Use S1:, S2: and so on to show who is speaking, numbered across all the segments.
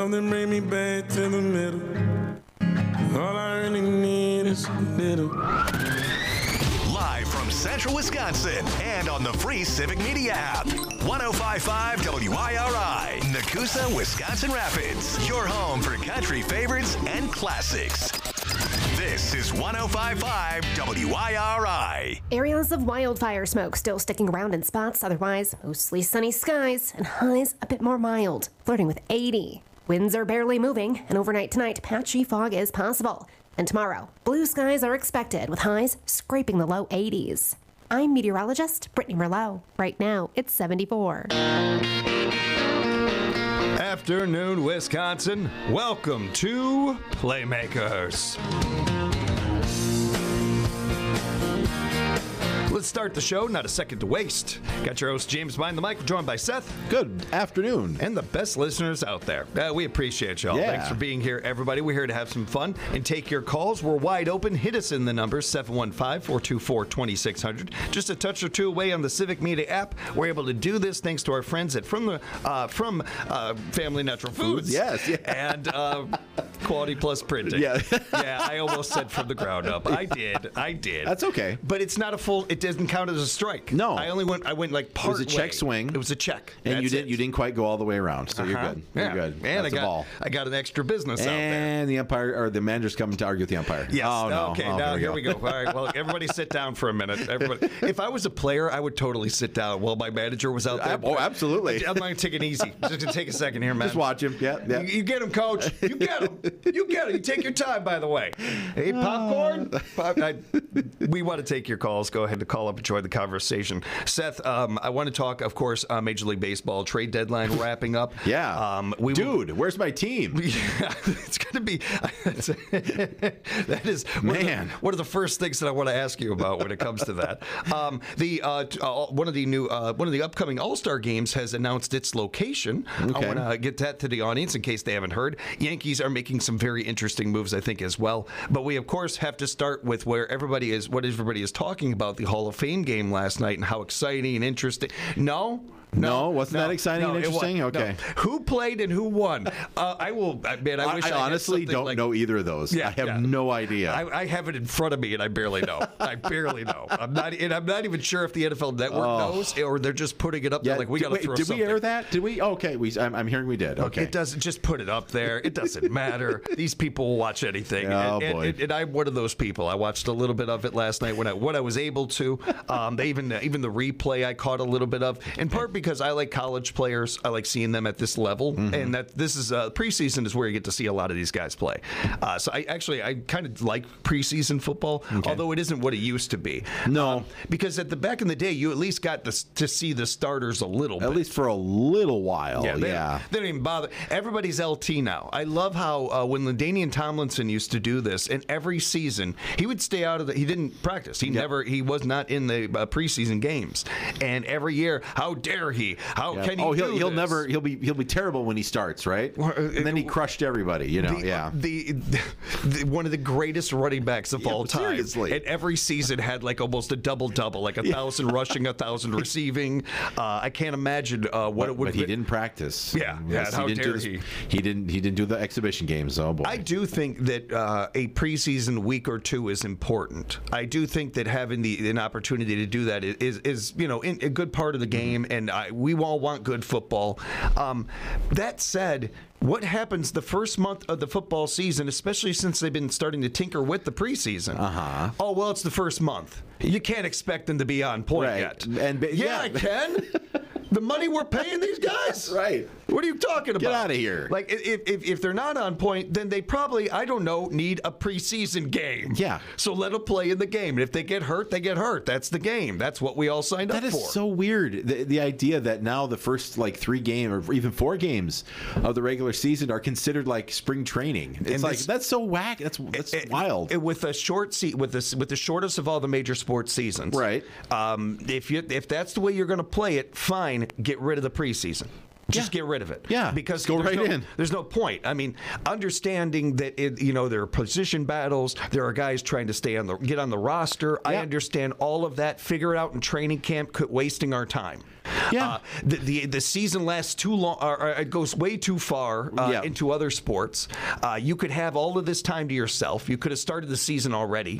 S1: Something bring me back to the middle. All I really need is a little.
S2: Live from Central Wisconsin and on the free Civic Media app. 105.5 WIRI, Nakusa, Wisconsin Rapids. Your home for country favorites and classics. This is 105.5 WIRI.
S3: Areas of wildfire smoke still sticking around in spots, otherwise mostly sunny skies and highs a bit more mild, flirting with 80. Winds are barely moving, and overnight tonight, patchy fog is possible. And tomorrow, blue skies are expected with highs scraping the low 80s. I'm meteorologist Brittany Merlot. Right now, it's 74.
S4: Afternoon, Wisconsin. Welcome to Playmakers. Let's start the show. Not a second to waste. Got your host, James, behind the mic. We're joined by Seth.
S5: Good afternoon.
S4: And the best listeners out there. We appreciate y'all.
S5: Yeah.
S4: Thanks for being here, everybody. We're here to have some fun and take your calls. We're wide open. Hit us in the number 715-424-2600. Just a touch or two away on the Civic Media app. We're able to do this thanks to our friends at from Family Natural Foods.
S5: Yes. Yeah.
S4: And Quality Plus Printing.
S5: Yeah.
S4: Yeah, I almost said from the ground up. I did.
S5: That's okay.
S4: But it's not a full. It doesn't count as a strike.
S5: No.
S4: I went like part way.
S5: It was a check swing.
S4: It was a check.
S5: And
S4: That's
S5: you didn't quite go all the way around, so you're good.
S4: Yeah.
S5: You're good.
S4: And
S5: That's a ball.
S4: I got an extra business out there.
S5: And the umpire or the manager's coming to argue with the umpire.
S4: Yes.
S5: Oh, no.
S4: Okay.
S5: Oh,
S4: Now here we go. All right. Well, everybody sit down for a minute. Everybody. If I was a player, I would totally sit down while my manager was out there.
S5: Oh, absolutely.
S4: I'm not going to take it easy. Just gonna take a second here, man.
S5: Just watch him. Yeah.
S4: You get him, coach. You get him. You get him. You take your time, by the way. Hey, popcorn. We want to take your calls. Go ahead and call up and join the conversation. Seth, I want to talk, of course, Major League Baseball trade deadline wrapping up.
S5: Yeah. Dude, where's my team?
S4: Yeah, it's going to be. That is
S5: Man.
S4: One of the first things that I want to ask you about when it comes to that. One of the upcoming All-Star games has announced its location.
S5: Okay.
S4: I want to get that to the audience in case they haven't heard. Yankees are making some very interesting moves, I think, as well. But we, of course, have to start with what everybody is talking about, the Hall of Fame game last night and how exciting and interesting. No,
S5: wasn't that exciting and interesting? Okay.
S4: No. Who played and who won? I wish I
S5: honestly don't know either of those.
S4: Yeah,
S5: I have no idea.
S4: I have it in front of me and I barely know. I'm not even sure if the NFL Network knows or they're just putting it up there like we got to throw something.
S5: Did we air that? Did we? Okay. I'm hearing we did. Okay.
S4: It doesn't just put it up there. It doesn't matter. These people will watch anything.
S5: Oh, boy.
S4: And I'm one of those people. I watched a little bit of it last night when I was able to. They even the replay I caught a little bit of, in part because I like college players. I like seeing them at this level, and that this is preseason is where you get to see a lot of these guys play. So I kind of like preseason football, although it isn't what it used to be.
S5: No,
S4: because at the back in the day, you at least got to see the starters a little bit.
S5: At least for a little while.
S4: They don't even bother. Everybody's LT now. I love how when LaDainian Tomlinson used to do this, and every season he would stay out of he didn't practice. He was not in the preseason games, and every year, how dare he? How can he?
S5: He'll never. He'll be terrible when he starts, right? And then he crushed everybody.
S4: The one of the greatest running backs of all time.
S5: Seriously.
S4: And every season had like almost a double, like 1,000 rushing, 1,000 receiving. I can't imagine what it would.
S5: But he didn't practice.
S4: Yeah. How dare he?
S5: He didn't do the exhibition games. Oh boy.
S4: I do think that a preseason week or two is important. I do think that having an opportunity to do that is a good part of the game, and we all want good football. That said, what happens the first month of the football season, especially since they've been starting to tinker with the preseason? Oh, well, it's the first month. You can't expect them to be on point yet. I can. The money we're paying these guys?
S5: Right.
S4: What are you talking about?
S5: Get out of here.
S4: Like, if they're not on point, then they probably, need a preseason game.
S5: Yeah.
S4: So let them play in the game. And if they get hurt, they get hurt. That's the game. That's what we all signed up for.
S5: That is so weird. The idea that now the first 3 games or even 4 games of the regular season are considered like spring training. It's that's so whack. That's wild.
S4: With a short with the shortest of all the major sports seasons.
S5: Right.
S4: If that's the way you're going to play it, fine. Get rid of the preseason. Just get rid of it.
S5: Yeah,
S4: because
S5: go right in.
S4: There's no point. I mean, understanding that there are position battles, there are guys trying to get on the roster. Yeah. I understand all of that. Figure it out in training camp. Quit wasting our time.
S5: Yeah.
S4: The season lasts too long, or it goes way too far into other sports. You could have all of this time to yourself. You could have started the season already.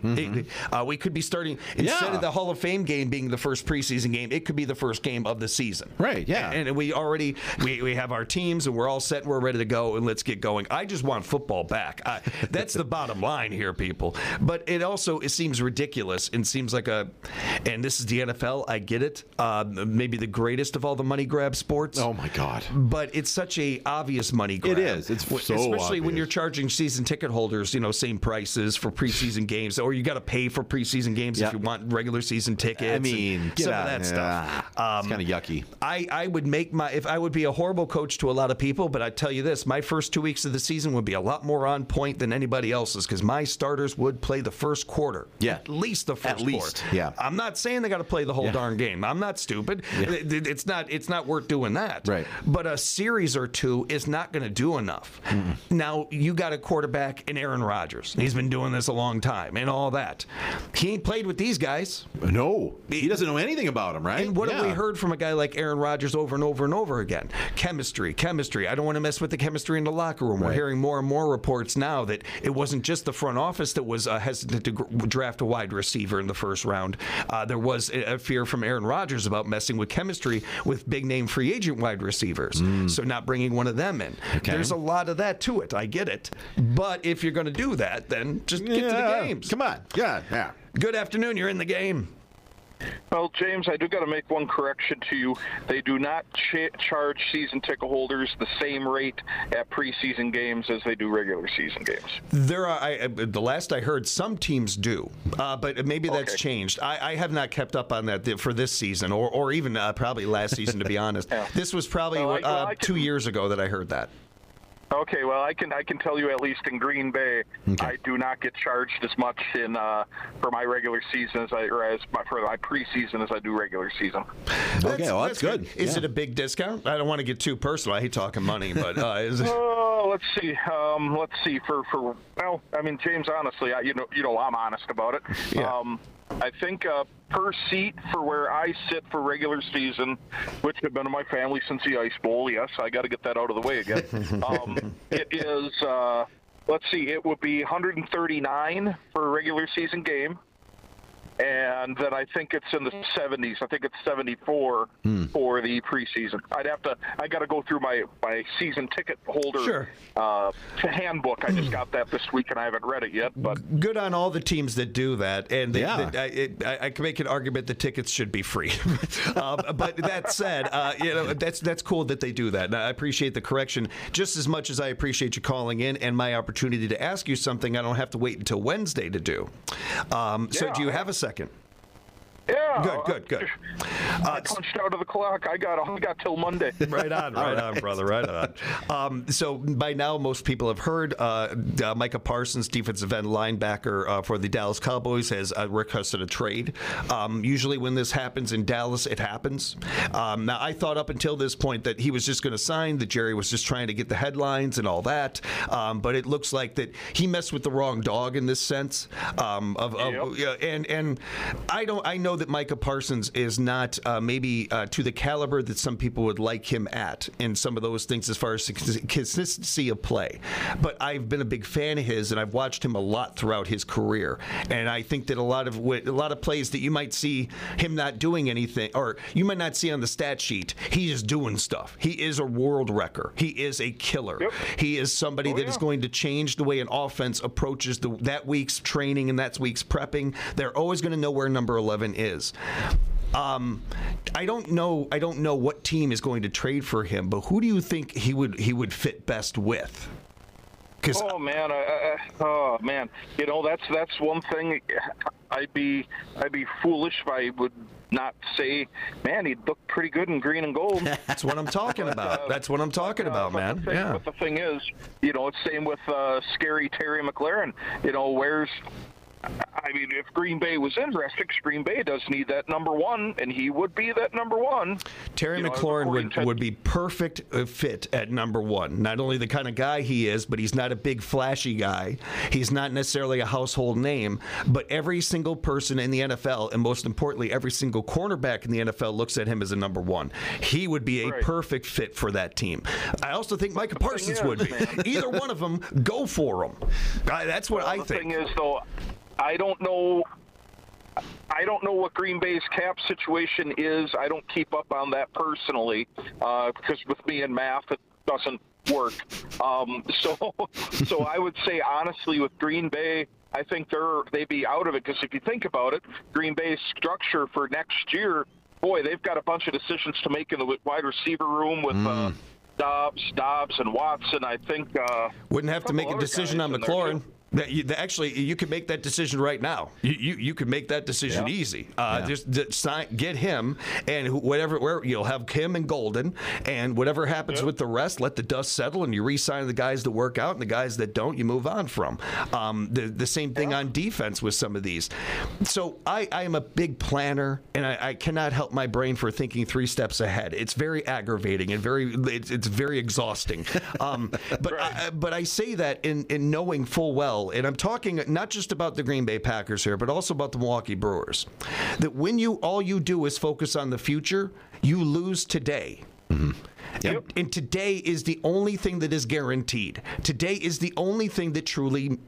S4: We could be starting, instead of the Hall of Fame game being the first preseason game, it could be the first game of the season.
S5: Right, yeah.
S4: And we already, we have our teams, and we're all set, and we're ready to go, and let's get going. I just want football back. That's the bottom line here, people. But it seems ridiculous and seems like and this is the NFL, I get it, maybe the greatest of all the money grab sports.
S5: Oh, my God.
S4: But it's such a obvious money grab.
S5: It is. It's so
S4: especially when
S5: obvious.
S4: you're charging season ticket holders, same prices for preseason games, or you got to pay for preseason games if you want regular season tickets.
S5: I mean,
S4: some of that stuff.
S5: It's kind of yucky.
S4: I would if I would be a horrible coach to a lot of people, but I tell you this, my first 2 weeks of the season would be a lot more on point than anybody else's, because my starters would play the first quarter.
S5: Yeah.
S4: At least the first quarter.
S5: Yeah.
S4: I'm not saying they got to play the whole darn game. I'm not stupid.
S5: Yeah.
S4: It's not worth doing that.
S5: Right.
S4: But a series or two is not going to do enough. Now, you got a quarterback in Aaron Rodgers. He's been doing this a long time and all that. He ain't played with these guys.
S5: No. He doesn't know anything about them, right?
S4: And what have we heard from a guy like Aaron Rodgers over and over and over again? Chemistry. I don't want to mess with the chemistry in the locker room. We're hearing more and more reports now that it wasn't just the front office that was hesitant to draft a wide receiver in the first round. There was a fear from Aaron Rodgers about messing with chemistry with big-name free agent wide receivers, so not bringing one of them in.
S5: Okay.
S4: There's a lot of that to it. I get it. But if you're going to do that, then just get to the games.
S5: Come on. Yeah.
S4: Good afternoon. You're in the game.
S6: Well, James, I do got to make one correction to you. They do not charge season ticket holders the same rate at preseason games as they do regular season games.
S4: There are, the last I heard, some teams do, but maybe that's changed. I have not kept up on that for this season, or even probably last season, to be honest. This was probably 2 years ago that I heard that.
S6: Okay, well, I can tell you, at least in Green Bay, I do not get charged as much for my regular season for my preseason as I do regular season.
S5: Okay, well, that's good.
S4: Is it a big discount? I don't want to get too personal. I hate talking money, but is it?
S6: Oh, let's see. Well, I mean, James, honestly, I'm honest about it.
S4: Yeah.
S6: I think per seat for where I sit for regular season, which have been in my family since the Ice Bowl. Yes, I got to get that out of the way again. It is. Let's see. It would be $139 for a regular season game. And then I think it's in the 70s. I think it's 74 for the preseason. I got to go through my season ticket holder handbook. I just got that this week and I haven't read it yet. But
S4: good on all the teams that do that. And I can make an argument that tickets should be free. But that said, that's cool that they do that. And I appreciate the correction just as much as I appreciate you calling in and my opportunity to ask you something I don't have to wait until Wednesday to do. So do you have a second?
S6: Yeah.
S4: Good.
S6: I punched out of the clock. I got till Monday.
S4: Right on, brother. Right on. So by now, most people have heard Micah Parsons, defensive end linebacker for the Dallas Cowboys, has requested a trade. Usually when this happens in Dallas, it happens. Now, I thought up until this point that he was just going to sign, that Jerry was just trying to get the headlines and all that. But it looks like that he messed with the wrong dog in this sense. And I know that Micah Parsons is not maybe to the caliber that some people would like him at in some of those things as far as consistency of play. But I've been a big fan of his, and I've watched him a lot throughout his career. And I think that a lot of plays that you might see him not doing anything, or you might not see on the stat sheet, he is doing stuff. He is a world wrecker. He is a killer. Yep. He is somebody that is going to change the way an offense approaches that week's training and that week's prepping. They're always going to know where number 11 is. I don't know what team is going to trade for him, but who do you think he would fit best with?
S6: Oh man, that's one thing. I'd be foolish if I would not say, man, he'd look pretty good in green and gold.
S4: That's what I'm talking about. That's what I'm talking about, man.
S6: But the thing is, it's same with scary Terry McLaurin. I mean, if Green Bay was interested, Green Bay does need that number one, and he would be that number one.
S4: Terry McLaurin would be perfect fit at number one. Not only the kind of guy he is, but he's not a big flashy guy. He's not necessarily a household name, but every single person in the NFL, and most importantly, every single cornerback in the NFL looks at him as a number one. He would be a perfect fit for that team. I also think Micah Parsons would be. Either one of them, go for them. That's what I think.
S6: The thing is, though, I don't know what Green Bay's cap situation is. I don't keep up on that personally because with me and math, it doesn't work. So I would say, honestly, with Green Bay, I think they'd be out of it because if you think about it, Green Bay's structure for next year, boy, they've got a bunch of decisions to make in the wide receiver room with Dobbs and Watson. I think
S4: wouldn't have to make a decision on McLaurin. Actually, you could make that decision right now. You could make that decision easy. Just get him, and where you'll have him and Golden, and whatever happens with the rest, let the dust settle, and you re-sign the guys that work out, and the guys that don't, you move on from. The same thing on defense with some of these. So I am a big planner, and I cannot help my brain for thinking 3 steps ahead. It's very aggravating and it's very exhausting. But I say that in knowing full well. And I'm talking not just about the Green Bay Packers here, but also about the Milwaukee Brewers. That when all you do is focus on the future, you lose today. Mm-hmm. And today is the only thing that is guaranteed. Today is the only thing that truly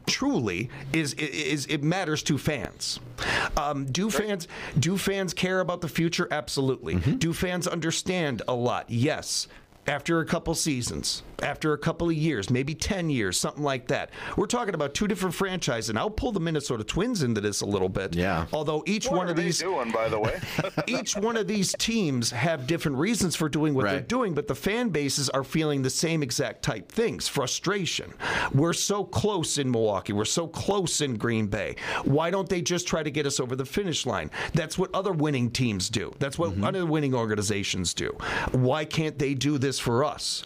S4: is it matters to fans. Do fans care about the future? Absolutely. Mm-hmm. Do fans understand a lot? Yes. After a couple seasons, after a couple of years, maybe 10 years, something like that. We're talking about 2 different franchises, and I'll pull the Minnesota Twins into this a little bit. Yeah. Although each one of these,
S6: doing, by the way?
S4: each one of these teams have different reasons for doing what they're doing, but the fan bases are feeling the same exact type things. Frustration. We're so close in Milwaukee. We're so close in Green Bay. Why don't they just try to get us over the finish line? That's what other winning teams do. That's what other winning organizations do. Why can't they do this for us?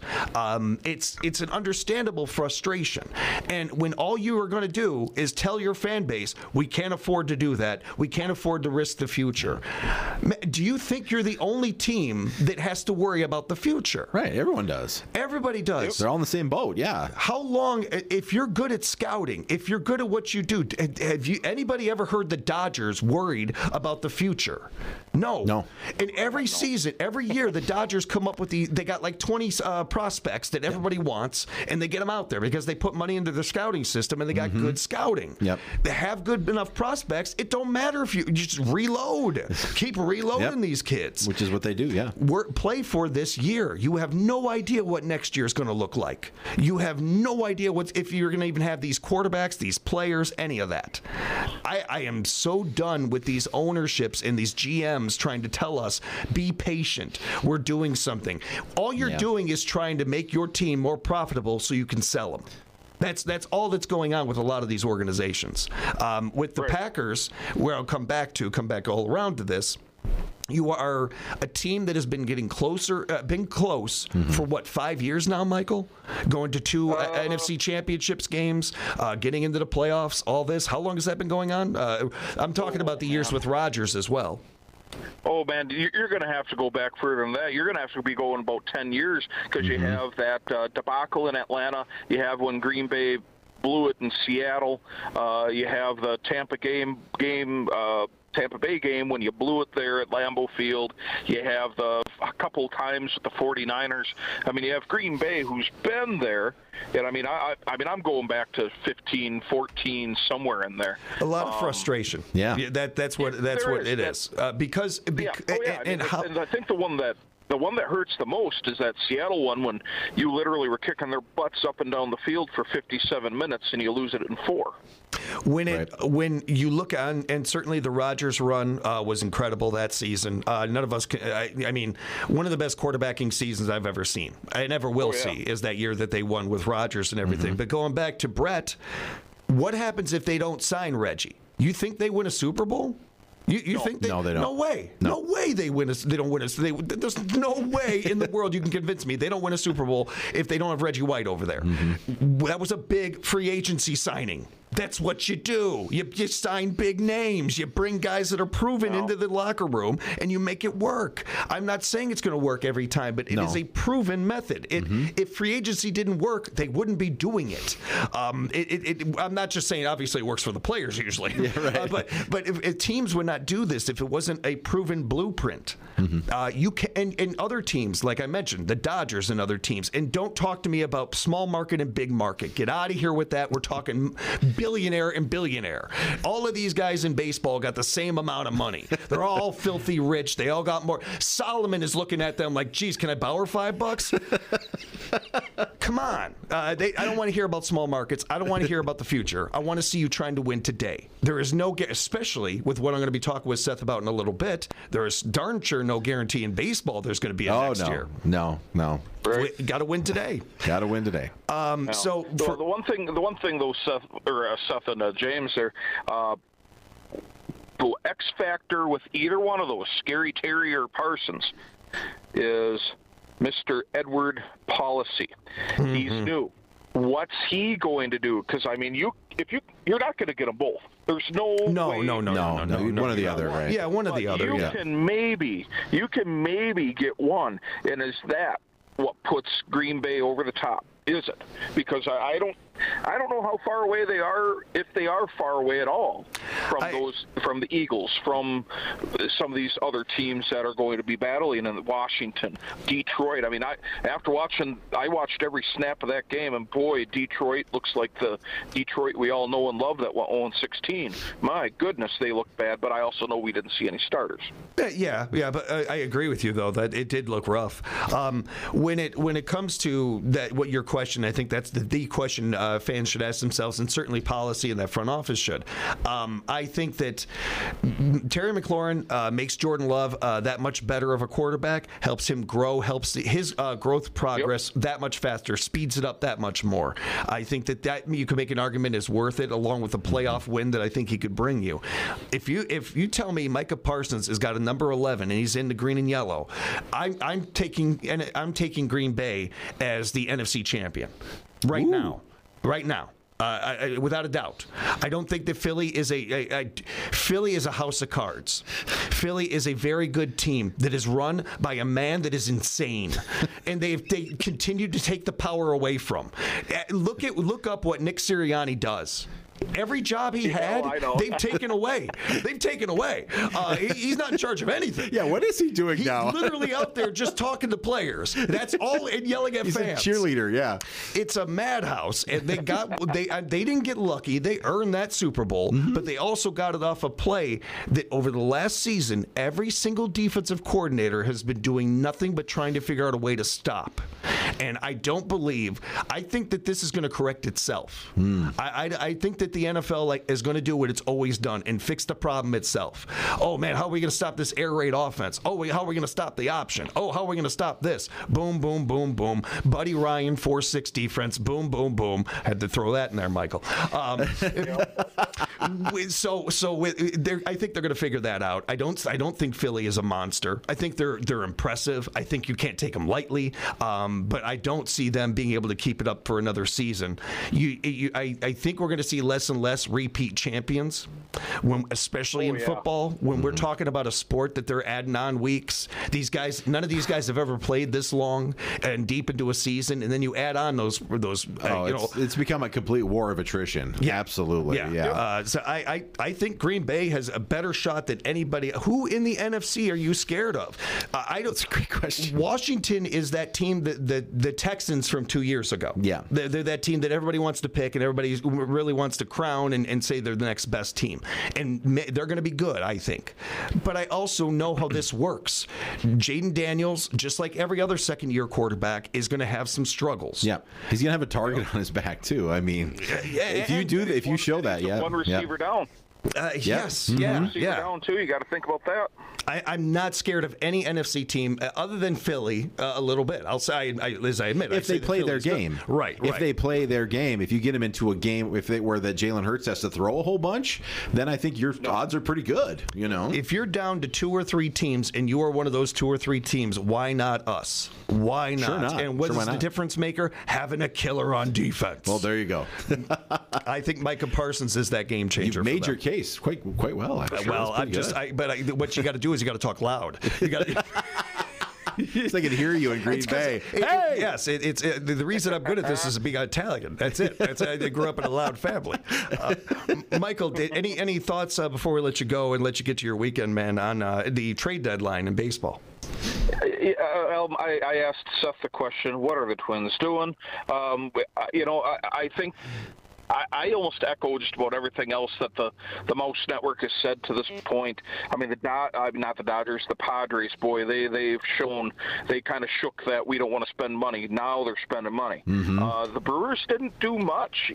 S4: It's an understandable frustration. And when all you are going to do is tell your fan base, we can't afford to do that. We can't afford to risk the future. Do you think you're the only team that has to worry about the future?
S5: Right. Everyone does.
S4: Everybody does.
S5: They're all in the same boat. Yeah.
S4: How long, if you're good at scouting, if you're good at what you do, have anybody ever heard the Dodgers worried about the future? No. And every season, every year, the Dodgers come up with they got like 20 prospects that everybody wants, and they get them out there because they put money into their scouting system and they got good scouting. Yep. They have good enough prospects. It don't matter if you just reload. Keep reloading these kids.
S5: Which is what they do, yeah.
S4: Play for this year. You have no idea what next year is going to look like. You have no idea if you're going to even have these quarterbacks, these players, any of that. I am so done with these ownerships and these GMs trying to tell us, be patient. We're doing something. All you're doing is trying to make your team more profitable so you can sell them. That's all that's going on with a lot of these organizations. With the Packers, where I'll come back all around to this, you are a team that has been getting closer, been close for 5 years now, Michael? Going to 2 NFC Championships games, getting into the playoffs, all this. How long has that been going on? I'm talking about the years with Rodgers as well.
S6: Oh, man, you're going to have to go back further than that. You're going to have to be going about 10 years because you have that debacle in Atlanta. You have when Green Bay blew it in Seattle. You have the Tampa Bay game when you blew it there at Lambeau Field. You have a couple times with the 49ers. I mean, you have Green Bay who's been there. And I mean, I'm going back to 15, 14, somewhere in there.
S4: A lot of frustration. Yeah, that's what it is. Because
S6: and I think the one that hurts the most is that Seattle one when you literally were kicking their butts up and down the field for 57 minutes and you lose it in 4.
S4: When you look on, and certainly the Rodgers run was incredible that season. None of us I mean, one of the best quarterbacking seasons I've ever seen. I never will see is that year that they won with Rodgers and everything. But going back to Brett, what happens if they don't sign Reggie? You think they win a Super Bowl? You think they?
S5: No, they don't.
S4: No way. No way they win. They don't win. There's no way in the world you can convince me they don't win a Super Bowl if they don't have Reggie White over there. That was a big free agency signing. That's what you do. You sign big names. You bring guys that are proven into the locker room, and you make it work. I'm not saying it's going to work every time, but it is a proven method. If free agency didn't work, they wouldn't be doing it. I'm not just saying, obviously, it works for the players usually. Yeah, right. But if teams would not do this if it wasn't a proven blueprint. You can, and other teams, like I mentioned, the Dodgers and other teams. And don't talk to me about small market and big market. Get out of here with that. We're talking billionaire and billionaire. All of these guys in baseball got the same amount of money. They're all filthy rich. They all got more. Solomon is looking at them like, geez, can I borrow $5? Come on. I don't want to hear about small markets. I don't want to hear about the future. I want to see you trying to win today. There is no, especially with what I'm going to be talking with Seth about in a little bit, there is darn sure no guarantee in baseball there's going to be a next year.
S5: No.
S4: Right. Got to win today.
S5: Got to win today.
S6: So the one thing though, Seth and James there, the X factor with either one of those, Scary Terry or Parsons, is Mr. Edward Policy. He's new. What's he going to do? Because I mean, you're not going to get them both. There's no way.
S5: No. One or the other, right?
S4: Yeah, one or the other.
S6: You can maybe get one, and is that what puts Green Bay over the top? Is it? Because I don't know how far away they are, if they are far away at all from the Eagles, from some of these other teams that are going to be battling in Washington, Detroit. I mean, I watched every snap of that game, and boy, Detroit looks like the Detroit we all know and love that went 0-16. My goodness, they look bad, but I also know we didn't see any starters.
S4: Yeah, but I agree with you though that it did look rough. When it comes to that, what your question, I think that's the question fans should ask themselves, and certainly policy and that front office should. I think that Terry McLaurin makes Jordan Love that much better of a quarterback, helps him grow, helps his growth progress that much faster, speeds it up that much more. I think that you can make an argument is worth it, along with the playoff win that I think he could bring you. If you tell me Micah Parsons has got a number 11 and he's in the green and yellow, I'm taking Green Bay as the NFC champion right now. Without a doubt. I don't think that Philly is a house of cards. Philly is a very good team that is run by a man that is insane, and they continue to take the power away from. Look up what Nick Sirianni does. Every job he had, they've taken away. He's not in charge of anything.
S5: Yeah, what is he doing now?
S4: He's literally out there just talking to players. That's all, and yelling at fans.
S5: He's a cheerleader, yeah.
S4: It's a madhouse, and they didn't get lucky. They earned that Super Bowl, but they also got it off a play that over the last season, every single defensive coordinator has been doing nothing but trying to figure out a way to stop. And I think that this is going to correct itself. I think that the NFL is going to do what it's always done and fix the problem itself. Oh man, how are we going to stop this air raid offense? Oh, how are we going to stop the option? Oh, how are we going to stop this? Boom, boom, boom, boom. Buddy Ryan, 4-6 defense. Boom, boom, boom. Had to throw that in there, Michael. I think they're going to figure that out. I don't think Philly is a monster. I think they're impressive. I think you can't take them lightly. But I don't see them being able to keep it up for another season. I think we're going to see less and less repeat champions, especially in football. When we're talking about a sport that they're adding on weeks, none of these guys have ever played this long and deep into a season, and then you add on those.
S5: It's become a complete war of attrition. Yeah, absolutely. Yeah.
S4: So I think Green Bay has a better shot than anybody. Who in the NFC are you scared of? That's a great question. Washington is that team that the Texans from 2 years ago. Yeah, they're that team that everybody wants to pick and everybody really wants to crown and say they're the next best team, and they're going to be good, I think. But I also know how this works. Jaden Daniels, just like every other second-year quarterback, is going to have some struggles.
S5: Yeah, he's going to have a target on his back too. I mean, if you show that,
S6: one receiver down.
S4: Yes,
S5: Mm-hmm.
S4: yeah,
S6: So you're down two. You got to think about that.
S4: I'm not scared of any NFC team other than Philly a little bit. I'll say, as I admit,
S5: If they play their game,
S4: right?
S5: If they play their game, if you get them into a game, where that Jalen Hurts has to throw a whole bunch, then I think your odds are pretty good. You know,
S4: if you're down to 2 or 3 teams and you are one of those 2 or 3 teams, why not us? Why not?
S5: Sure not.
S4: And what
S5: Sure,
S4: is
S5: why
S4: the
S5: not?
S4: difference maker? Having a killer on defense.
S5: well, there you go.
S4: I think Micah Parsons is that game changer.
S5: You've made
S4: for
S5: your
S4: them.
S5: case quite well. Actually.
S4: Well,
S5: That's pretty good.
S4: what you got to do is you got to talk loud. You got to.
S5: So I can hear you in Green Bay.
S4: Hey! Yes, it's the reason I'm good at this is being Italian. That's it. I grew up in a loud family. Michael, any thoughts before we let you go and let you get to your weekend, man, on the trade deadline in baseball?
S6: I asked Seth the question, what are the Twins doing? I think I almost echo just about everything else that the Mouse Network has said to this point. I mean, not the Dodgers, the Padres, boy, they've shown, they kind of shook that we don't want to spend money. Now they're spending money. The Brewers didn't do much.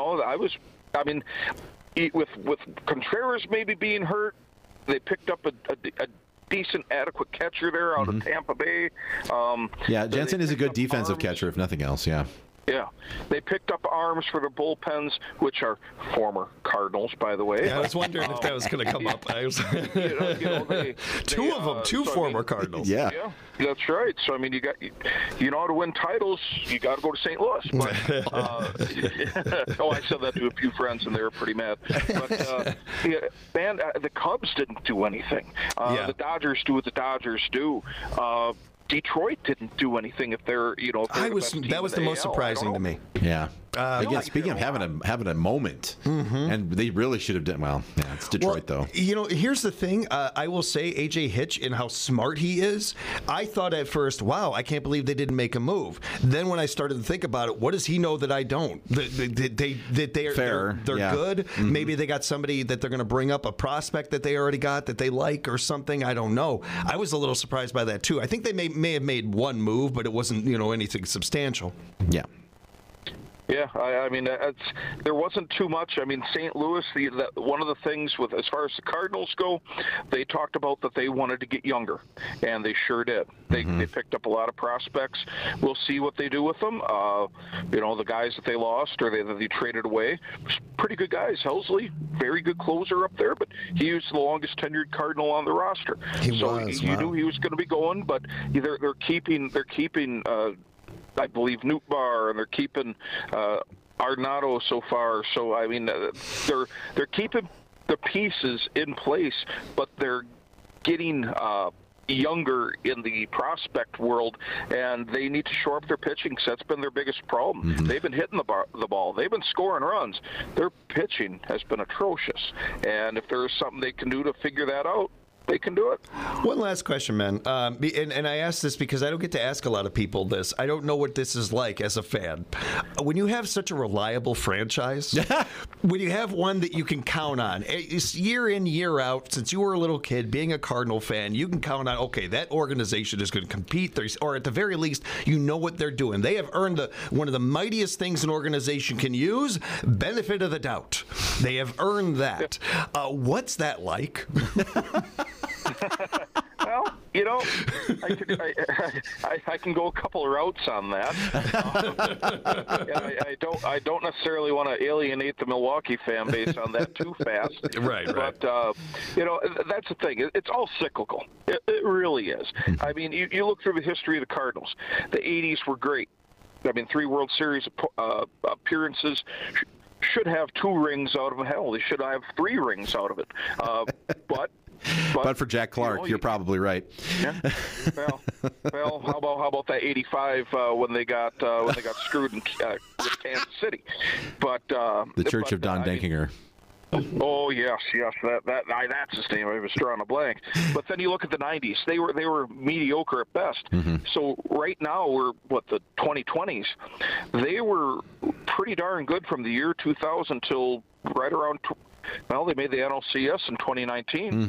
S6: With Contreras maybe being hurt, they picked up a decent, adequate catcher there out of Tampa Bay.
S5: Jensen is a good defensive catcher, if nothing else. Yeah.
S6: Yeah, they picked up arms for their bullpens, which are former Cardinals, by the way.
S4: Yeah, I was wondering if that was going to come up. Two of them, two former Cardinals.
S5: Yeah.
S6: Yeah, that's right. So I mean, you know how to win titles, you got to go to St. Louis. But, I said that to a few friends, and they were pretty mad. But the Cubs didn't do anything. The Dodgers do what the Dodgers do. Detroit didn't do anything. If they're,
S4: that was the most surprising to me.
S5: Yeah. Again, speaking of having a moment, and they really should have done well. Yeah, it's Detroit though.
S4: Here's the thing. I will say AJ Hitch and how smart he is. I thought at first, wow, I can't believe they didn't make a move. Then when I started to think about it, what does he know that I don't? That they're good. Maybe they got somebody that they're going to bring up, a prospect that they already got that they like or something. I don't know. I was a little surprised by that too. I think they may have made one move, but it wasn't anything substantial.
S5: Yeah.
S6: Yeah, I mean, there wasn't too much. I mean, St. Louis, one of the things as far as the Cardinals go, they talked about that they wanted to get younger, and they sure did. They picked up a lot of prospects. We'll see what they do with them. The guys that they lost or that they traded away, pretty good guys. Helsley, very good closer up there, but he was the longest tenured Cardinal on the roster. You knew he was going to be going, but they're keeping. I believe Nootbaar, and they're keeping Arenado so far. So I mean, they're keeping the pieces in place, but they're getting younger in the prospect world, and they need to shore up their pitching. Cause that's been their biggest problem. They've been hitting the ball. They've been scoring runs. Their pitching has been atrocious, and if there's something they can do to figure that out, they can do it. One
S4: last question, man. And I ask this because I don't get to ask a lot of people this. I don't know what this is like as a fan. When you have such a reliable franchise, when you have one that you can count on, it's year in, year out, since you were a little kid, being a Cardinal fan, you can count on, okay, that organization is going to compete, or at the very least, you know what they're doing. They have earned one of the mightiest things an organization can use, benefit of the doubt. They have earned that. What's that like?
S6: Well, I can go a couple of routes on that. I don't necessarily want to alienate the Milwaukee fan base on that too fast.
S4: Right.
S6: But that's the thing. It's all cyclical. It really is. I mean, you look through the history of the Cardinals. The '80s were great. I mean, 3 World Series appearances. Should have 2 rings out of it. Hell, they should have 3 rings out of it. But
S5: for Jack Clark, you're probably right.
S6: Yeah. Well, how about that '85 when they got screwed in with Kansas City? But
S5: the Church of Don Denkinger.
S6: Oh yes, that's his name. I was drawing a blank. But then you look at the '90s; they were mediocre at best. So right now we're the 2020s. They were pretty darn good from the year 2000 till right around. Well, they made the NLCS in 2019.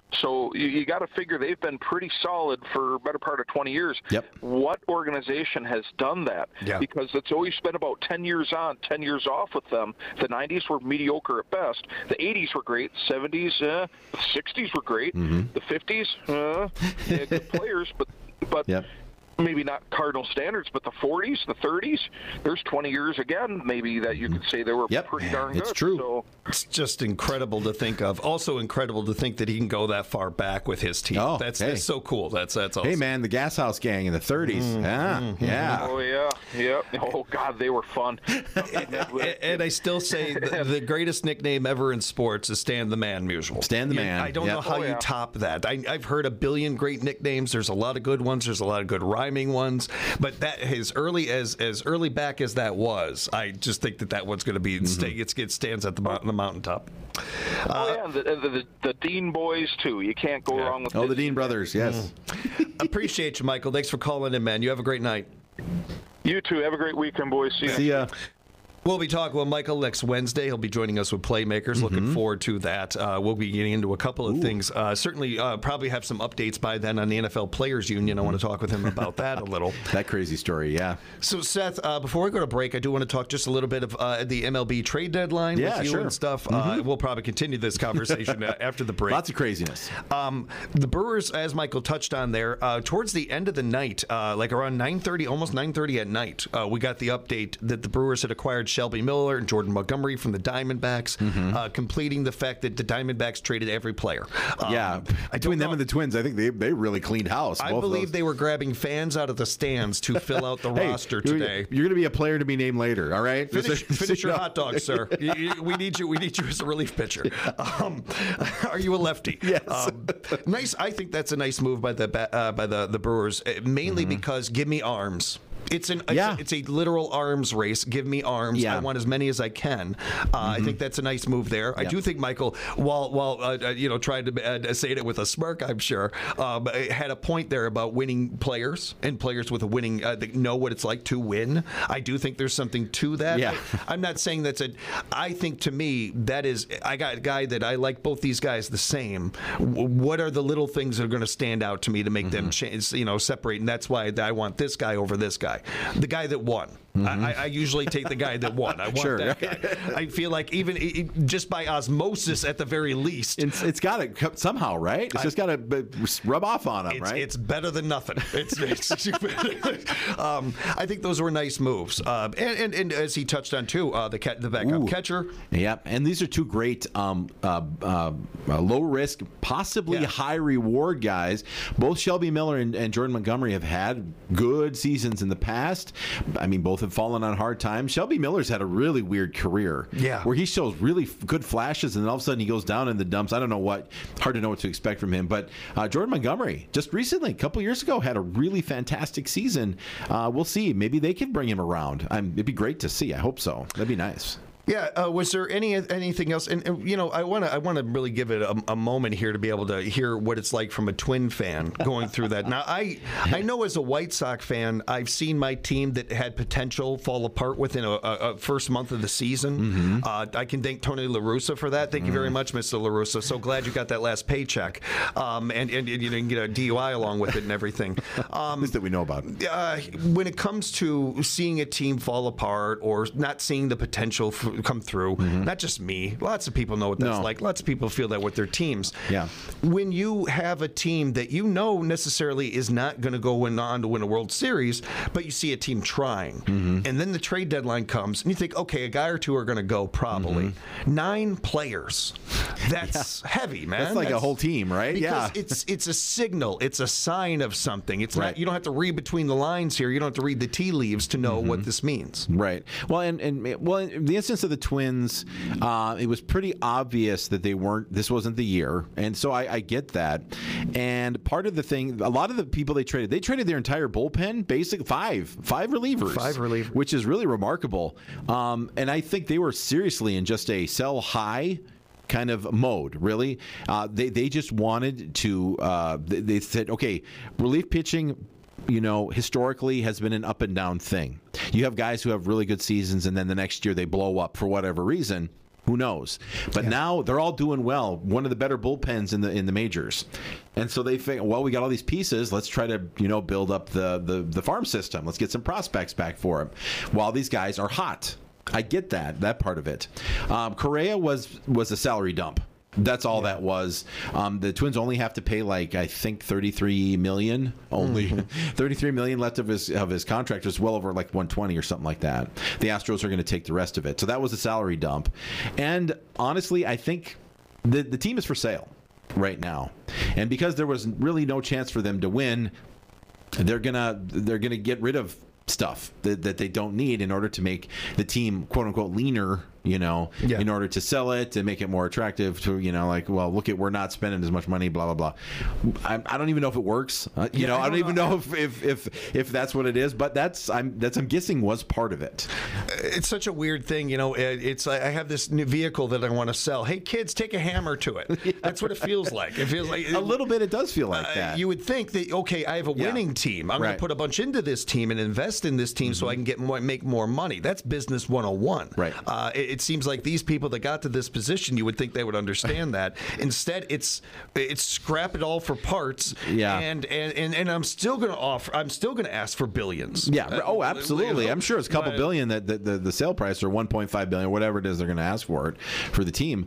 S6: So you got to figure they've been pretty solid for a better part of 20 years.
S5: Yep.
S6: What organization has done that?
S4: Yeah.
S6: Because it's always been about 10 years on, 10 years off with them. The 90s were mediocre at best. The 80s were great. 70s, the 60s were great. The 50s, they had good players, but
S5: Yep.
S6: maybe not Cardinal standards, but the 40s, the 30s, there's 20 years again, maybe that you could say they were pretty darn good.
S5: It's true.
S6: So,
S4: It's just incredible to think of. Also incredible to think that he can go that far back with his team.
S5: Oh,
S4: that's
S5: hey.
S4: so cool. That's awesome.
S5: Hey, man, the Gas House Gang in the 30s. Yeah.
S6: oh, yeah. Oh, God, they were fun.
S4: And I still say the greatest nickname ever in sports is Stan the Man Musial.
S5: Stan the Man.
S4: I don't
S5: Yep.
S4: know how you top that. I've heard a billion great nicknames. There's a lot of good ones. There's a lot of good rhyming ones. But that as early back as that was, I just think that one's going to be it stands at the mountaintop.
S6: and the Dean boys, too. You can't go wrong with
S5: The Dean brothers, yes.
S4: Appreciate you, Michael. Thanks for calling in, man. You have a great night.
S6: You too. Have a great weekend, boys. See you.
S5: See ya.
S4: We'll be talking with Michael next Wednesday. He'll be joining us with Playmakers. Looking forward to that. We'll be getting into a couple of things. Certainly, probably have some updates by then on the NFL Players Union. I want to talk with him about that a little.
S5: That crazy story, yeah.
S4: So, Seth, before we go to break, I do want to talk just a little bit of the MLB trade deadline with you and stuff. We'll probably continue this conversation after the break.
S5: Lots of craziness.
S4: The Brewers, as Michael touched on there, towards the end of the night, like around 9:30, almost 9:30 at night, we got the update that the Brewers had acquired Shelby Miller and Jordan Montgomery from the Diamondbacks, completing the fact that the Diamondbacks traded every player.
S5: Between them and the Twins, I think they really cleaned house.
S4: I believe they were grabbing fans out of the stands to fill out the roster today.
S5: You're going to be a player to be named later, all right?
S4: Finish your hot dog, sir. We need you as a relief pitcher. Are you a lefty?
S5: Yes.
S4: Nice. I think that's a nice move by the Brewers, mainly because give me arms. It's a literal arms race. Give me arms.
S5: Yeah.
S4: I want as many as I can. I think that's a nice move there. I do think Michael, while tried to say it with a smirk, I'm sure, had a point there about winning players and players with a winning that know what it's like to win. I do think there's something to that.
S5: Yeah.
S4: I'm not saying I think to me that is. I got a guy that I like both these guys the same. What are the little things that are going to stand out to me to make them separate? And that's why I want this guy over this guy. The guy that won. I usually take the guy that won. I want that guy. I feel like even just by osmosis, at the very least,
S5: it's got to somehow, right? It's just got to rub off on him, right?
S4: It's better than nothing. I think those were nice moves. And as he touched on too, the backup catcher.
S5: Yep, and these are two great low risk, possibly high reward guys. Both Shelby Miller and Jordan Montgomery have had good seasons in the past. I mean, both have fallen on hard times. Shelby Miller's had a really weird career, where he shows really good flashes, and then all of a sudden he goes down in the dumps. I don't know hard to know what to expect from him. But Jordan Montgomery, just recently, a couple years ago, had a really fantastic season. We'll see. Maybe they can bring him around. It'd be great to see. I hope so. That'd be nice.
S4: Yeah. Was there anything else? And I want to really give it a moment here to be able to hear what it's like from a Twin fan going through that. Now, I know as a White Sox fan, I've seen my team that had potential fall apart within a first month of the season. I can thank Tony La Russa for that. Thank you very much, Mr. La Russa. So glad you got that last paycheck, and you didn't get a DUI along with it and everything.
S5: At least that we know about.
S4: When it comes to seeing a team fall apart or not seeing the potential come through, not just me, lots of people know what that's like. Lots of people feel that with their teams.
S5: Yeah.
S4: When you have a team that necessarily is not going to go on to win a World Series, but you see a team trying, and then the trade deadline comes, and you think, okay, a guy or two are going to go probably. 9 players. That's heavy, man.
S5: That's like a whole team, right?
S4: Because it's a signal. It's a sign of something. It's not. You don't have to read between the lines here. You don't have to read the tea leaves to know what this means.
S5: Right. Well, in the instance of the Twins, it was pretty obvious that this wasn't the year, and so I get that. And part of the thing, a lot of the people they traded their entire bullpen, basically five relievers, which is really remarkable. And I think they were seriously in just a sell high kind of mode, really. They just wanted to. They said, okay, relief pitching, historically has been an up and down thing. You have guys who have really good seasons, and then the next year they blow up for whatever reason. Who knows? But now they're all doing well. One of the better bullpens in the majors, and so they think, well, we got all these pieces. Let's try to build up the farm system. Let's get some prospects back for them while these guys are hot. I get that part of it. Correa was a salary dump. That's all that was. The Twins only have to pay I think $33 million. Only $33 million left of his contract. Is well over $120 or something like that. The Astros are going to take the rest of it. So that was a salary dump. And honestly, I think the team is for sale right now. And because there was really no chance for them to win, they're gonna get rid of stuff that they don't need in order to make the team quote unquote leaner, in order to sell it and make it more attractive to, well, look at, we're not spending as much money, blah, blah, blah. I don't even know if it works. I don't even know if that's what it is, but I'm guessing was part of it.
S4: It's such a weird thing. It's I have this new vehicle that I want to sell. Hey kids, take a hammer to it. That's what it feels like. It feels like
S5: a little bit. It does feel like that.
S4: You would think that, okay, I have a winning team. I'm going to put a bunch into this team and invest in this team so I can make more money. That's business 101.
S5: Right.
S4: It seems like these people that got to this position, you would think they would understand that. Instead, it's scrap it all for parts.
S5: Yeah.
S4: And I'm still going to ask for billions.
S5: Yeah. Oh, absolutely. I'm sure it's a couple billion that the sale price, or $1.5 billion, whatever it is they're going to ask for it for the team.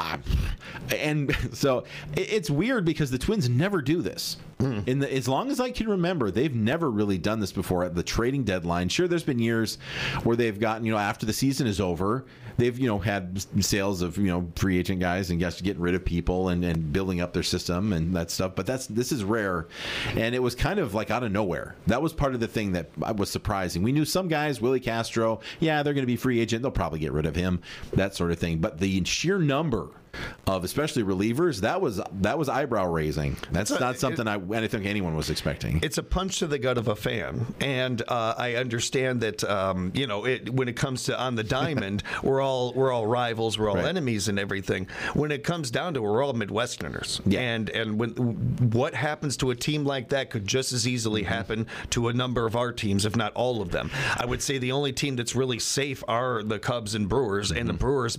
S5: And so it's weird because the Twins never do this. As long as I can remember, they've never really done this before at the trading deadline. Sure, there's been years where they've gotten, after the season is over, they've, had sales of, free agent guys and guys getting rid of people and building up their system and that stuff. But this is rare. And it was kind of out of nowhere. That was part of the thing that was surprising. We knew some guys, Willie Castro, they're going to be free agent. They'll probably get rid of him, that sort of thing. But the sheer number of especially relievers, that was eyebrow raising. That's not something I think anyone was expecting.
S4: It's a punch to the gut of a fan, and I understand that when it comes to on the diamond, we're all rivals, we're all enemies and everything. When it comes down to it, we're all Midwesterners, and when what happens to a team like that could just as easily happen to a number of our teams, if not all of them. I would say the only team that's really safe are the Cubs and Brewers, and the Brewers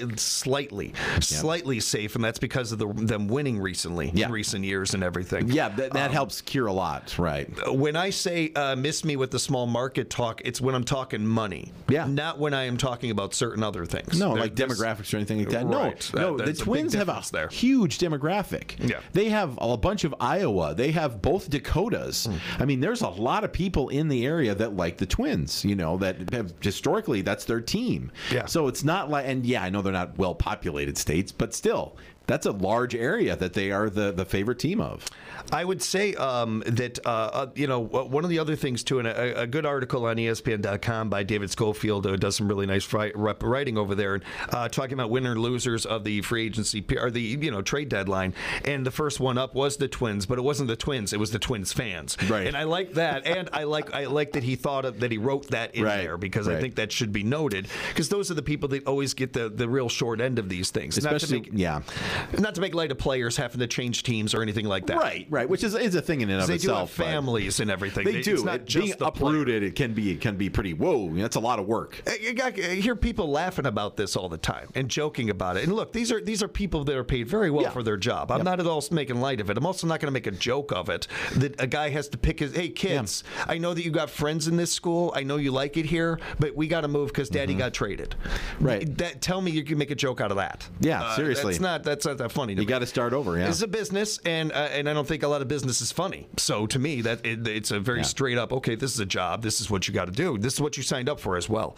S4: slightly safe, and that's because of them winning recently in recent years and everything.
S5: Yeah, that helps cure a lot, right?
S4: When I say miss me with the small market talk, it's when I'm talking money.
S5: Yeah.
S4: Not when I am talking about certain other things.
S5: No, like demographics or anything like that.
S4: Right.
S5: No, the Twins have a huge demographic.
S4: Yeah.
S5: They have a bunch of Iowa. They have both Dakotas. I mean, there's a lot of people in the area that like the Twins, that have historically, that's their team.
S4: Yeah.
S5: So it's not like, and I know they're not well-populated states, but still, that's a large area that they are the favorite team of.
S4: I would say that, one of the other things, too, and a good article on ESPN.com by David Schofield does some really nice writing over there, talking about winner and losers of the free agency, or the trade deadline. And the first one up was the Twins, but it wasn't the Twins, it was the Twins fans.
S5: Right.
S4: And I like that, and I like that he that he wrote that in there, because I think that should be noted, because those are the people that always get the real short end of these things.
S5: Especially,
S4: not to make light of players having to change teams or anything like that.
S5: Right, which is a thing in and of
S4: they
S5: itself.
S4: They do have families and everything.
S5: They do.
S4: It's not just
S5: being uprooted, it can be pretty, whoa, that's a lot of work.
S4: I hear people laughing about this all the time and joking about it. And look, these are people that are paid very well for their job. I'm not at all making light of it. I'm also not going to make a joke of it, that a guy has to pick hey, kids, I know that you got friends in this school. I know you like it here, but we got to move because Daddy got traded.
S5: Right.
S4: Tell me you can make a joke out of that.
S5: Yeah, seriously.
S4: That's not that funny.
S5: You got to start over. Yeah,
S4: it's a business, and I don't think a lot of business is funny. So to me, it's a very straight up. Okay, this is a job. This is what you got to do. This is what you signed up for as well.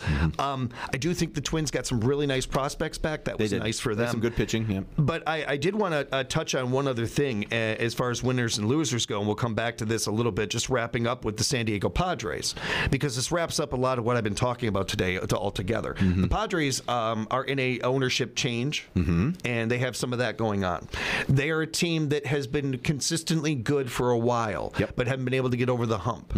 S4: I do think the Twins got some really nice prospects back. That was nice for them.
S5: They had some good pitching. Yeah.
S4: But I did want to touch on one other thing as far as winners and losers go, and we'll come back to this a little bit. Just wrapping up with the San Diego Padres, because this wraps up a lot of what I've been talking about today altogether. The Padres are in a ownership change, and they have some of that going on. They are a team that has been consistently good for a while, but haven't been able to get over the hump.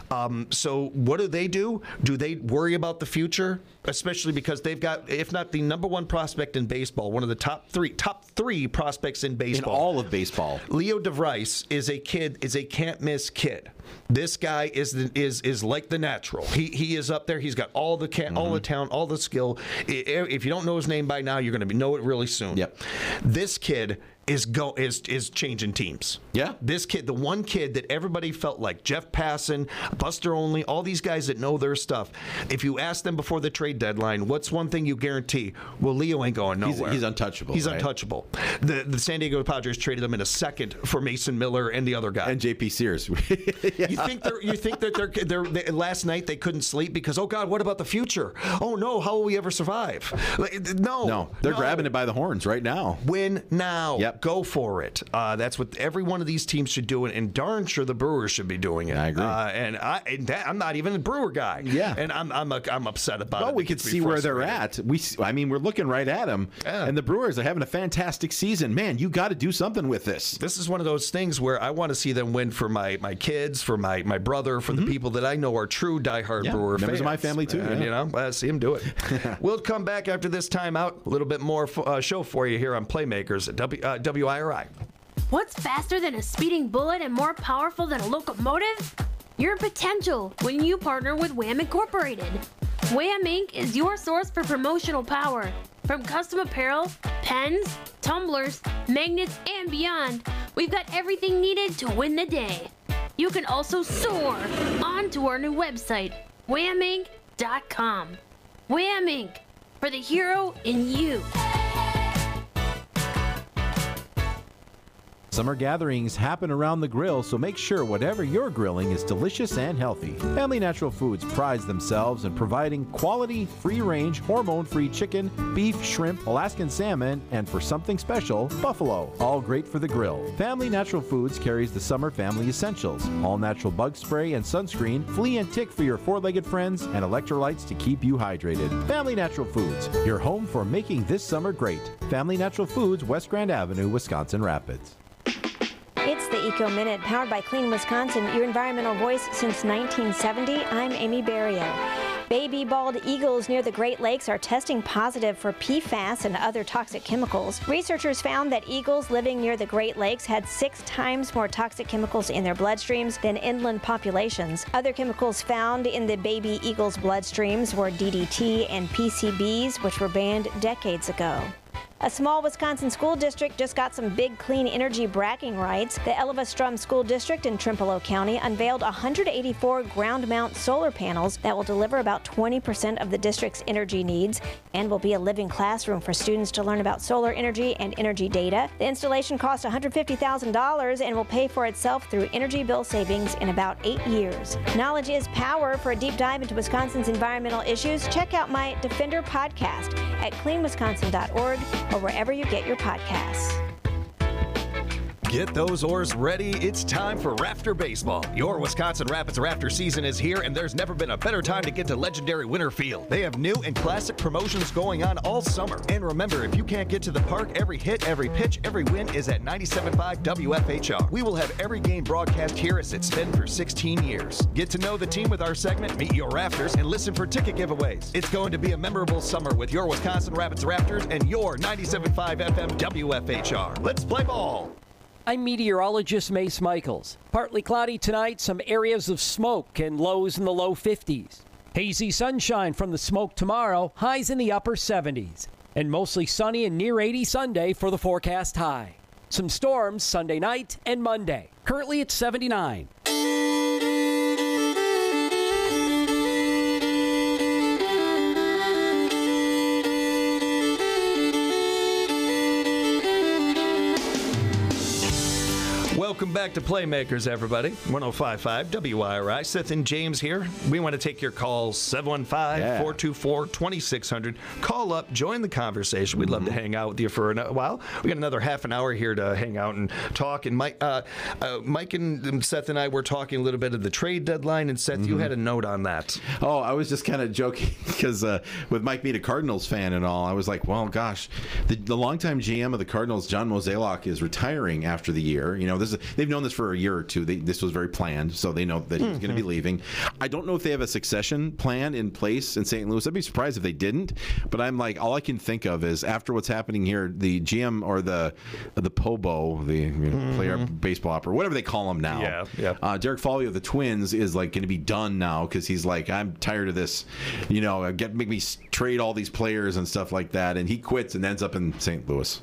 S4: So what do? Do they worry about the future? Especially because they've got, if not the number one prospect in baseball, one of the top three prospects in baseball.
S5: In all of baseball.
S4: Leo DeVries is a can't-miss kid. This guy is like the natural. He is up there. He's got all the talent, all the skill. If you don't know his name by now, you're going to know it really soon.
S5: Yep.
S4: This kid is changing teams.
S5: Yeah.
S4: This kid, the one kid that everybody felt like, Jeff Passan, Buster Olney, all these guys that know their stuff. If you ask them before the trade deadline, what's one thing you guarantee? Well, Leo ain't going nowhere.
S5: He's untouchable.
S4: He's
S5: right?
S4: untouchable. The San Diego Padres traded him in a second for Mason Miller and the other guy.
S5: And JP Sears.
S4: Yeah. You think that they're last night they couldn't sleep because, oh God, what about the future? Oh no, how will we ever survive? No,
S5: they're grabbing it by the horns right now.
S4: Win now.
S5: Yep.
S4: Go for it. That's what every one of these teams should do, and darn sure the Brewers should be doing it.
S5: I agree.
S4: I'm not even a Brewer guy.
S5: Yeah.
S4: And I'm upset about it.
S5: Well, we can see where they're at. We're looking right at them.
S4: Yeah.
S5: And the Brewers are having a fantastic season. Man, you got to do something with this.
S4: This is one of those things where I want to see them win for my kids, for my brother, for the people that I know are true diehard Brewer
S5: members
S4: fans.
S5: of my family too.
S4: And, see them do it. We'll come back after this timeout. A little bit more show for you here on Playmakers at WIRI.
S7: What's faster than a speeding bullet and more powerful than a locomotive? Your potential when you partner with Wham Incorporated. Wham Inc. is your source for promotional power. From custom apparel, pens, tumblers, magnets, and beyond, we've got everything needed to win the day. You can also soar onto our new website, whaminc.com. Wham Inc. for the hero in you.
S8: Summer gatherings happen around the grill, so make sure whatever you're grilling is delicious and healthy. Family Natural Foods prides themselves in providing quality, free-range, hormone-free chicken, beef, shrimp, Alaskan salmon, and for something special, buffalo. All great for the grill. Family Natural Foods carries the summer family essentials: all-natural bug spray and sunscreen, flea and tick for your four-legged friends, and electrolytes to keep you hydrated. Family Natural Foods, your home for making this summer great. Family Natural Foods, West Grand Avenue, Wisconsin Rapids.
S9: It's the Eco Minute, powered by Clean Wisconsin, your environmental voice since 1970. I'm Amy Barrio. Baby bald eagles near the Great Lakes are testing positive for PFAS and other toxic chemicals. Researchers found that eagles living near the Great Lakes had 6 times more toxic chemicals in their bloodstreams than inland populations. Other chemicals found in the baby eagles' bloodstreams were DDT and PCBs, which were banned decades ago. A small Wisconsin school district just got some big clean energy bragging rights. The Elva-Strum School District in Trimolo County unveiled 184 ground-mount solar panels that will deliver about 20% of the district's energy needs and will be a living classroom for students to learn about solar energy and energy data. The installation cost $150,000 and will pay for itself through energy bill savings in about 8 years. Knowledge is power. For a deep dive into Wisconsin's environmental issues, check out my Defender podcast at cleanwisconsin.org or wherever you get your podcasts.
S4: Get those oars ready. It's time for Rafter Baseball. Your Wisconsin Rapids Rafter season is here, and there's never been a better time to get to legendary Winter Field. They have new and classic promotions going on all summer. And remember, if you can't get to the park, every hit, every pitch, every win is at 97.5 WFHR. We will have every game broadcast here as it's been for 16 years. Get to know the team with our segment, Meet Your Rafters, and listen for ticket giveaways. It's going to be a memorable summer with your Wisconsin Rapids Rafters and your 97.5 FM WFHR. Let's play ball.
S10: I'm meteorologist Mace Michaels. Partly cloudy tonight, some areas of smoke and lows in the low 50s. Hazy sunshine from the smoke tomorrow, highs in the upper 70s. And mostly sunny and near 80 Sunday for the forecast high. Some storms Sunday night and Monday. Currently at 79.
S4: Welcome back to Playmakers, everybody. 105.5 WIRI. Seth and James here. We want to take your calls. 715-424-2600. Call up. Join the conversation. We'd love to hang out with you for a while. We got another half an hour here to hang out and talk. And Mike and Seth and I were talking a little bit of the trade deadline. And Seth, you had a note on that.
S5: Oh, I was just kind of joking because with Mike being a Cardinals fan and all, I was like, well, gosh, the longtime GM of the Cardinals, John Mozeliak, is retiring after the year. You know, this they've known this for a year or two. This was very planned, so they know that he was going to be leaving. I don't know if they have a succession plan in place in St. Louis. I'd be surprised if they didn't. But I'm like, all I can think of is after what's happening here, the GM or the POBO, the player baseball operator, whatever they call him now. Derek Foley of the Twins is like going to be done now because he's like, I'm tired of this. Make me trade all these players and stuff like that. And he quits and ends up in St. Louis.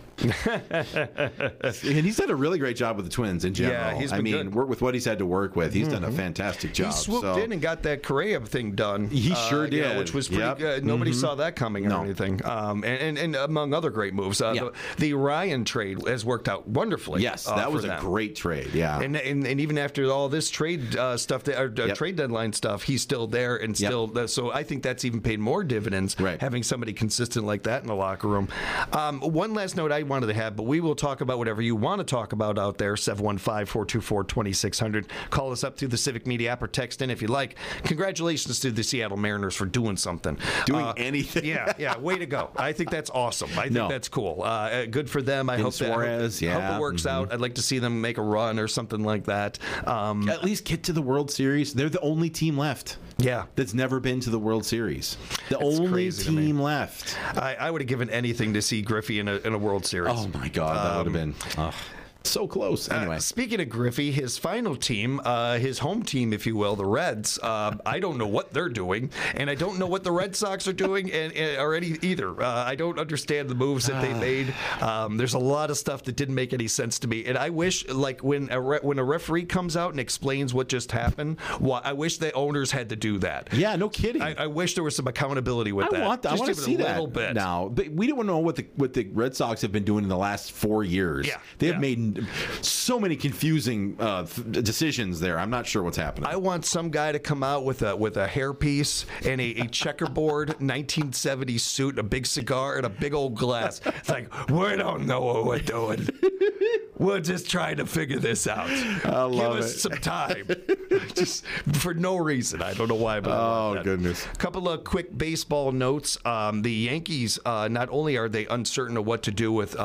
S5: And he's done a really great job with the Twins in general.
S4: Yeah, he's been good.
S5: Work with what he's had to work with. He's done a fantastic job.
S4: He swooped in and got that Correa thing done.
S5: He sure did,
S4: which was pretty good. Nobody saw that coming or anything. And among other great moves, the Ryan trade has worked out wonderfully.
S5: Yes, that was a great trade. Yeah,
S4: and even after all this trade stuff, trade deadline stuff, he's still there and still. So I think that's even paid more dividends.
S5: Right.
S4: Having somebody consistent like that in the locker room. One last note I wanted to have, but we will talk about whatever you want to talk about out there. 715-424-2600. Call us up through the Civic Media app or text in if you like. Congratulations to the Seattle Mariners for doing something.
S5: Doing anything.
S4: Yeah. Way to go. I think that's awesome. I think that's cool. Good for them. I hope
S5: Suarez,
S4: hope it works out. I'd like to see them make a run or something like that.
S5: At least get to the World Series. They're the only team left.
S4: Yeah.
S5: That's never been to the World Series. The only team left.
S4: I would have given anything to see Griffey in a World Series.
S5: Oh, my God. That would have been so close. Anyway.
S4: Speaking of Griffey, his final team, his home team, if you will, the Reds, I don't know what they're doing, and I don't know what the Red Sox are doing either. I don't understand the moves that they made. There's a lot of stuff that didn't make any sense to me, and I wish, like, when a referee comes out and explains what just happened, I wish the owners had to do that.
S5: Yeah, no kidding.
S4: I wish there was some accountability with that.
S5: I want to see that
S4: little bit
S5: now. But we don't know what the Red Sox have been doing in the last 4 years.
S4: Yeah,
S5: they have made so many confusing decisions there. I'm not sure what's happening.
S4: I want some guy to come out with a hairpiece and a checkerboard 1970s suit, a big cigar, and a big old glass. It's like, we don't know what we're doing. We're just trying to figure this out.
S5: I love
S4: Give us some time. Just for no reason. I don't know why, but
S5: oh, goodness.
S4: A couple of quick baseball notes. The Yankees, not only are they uncertain of what to do with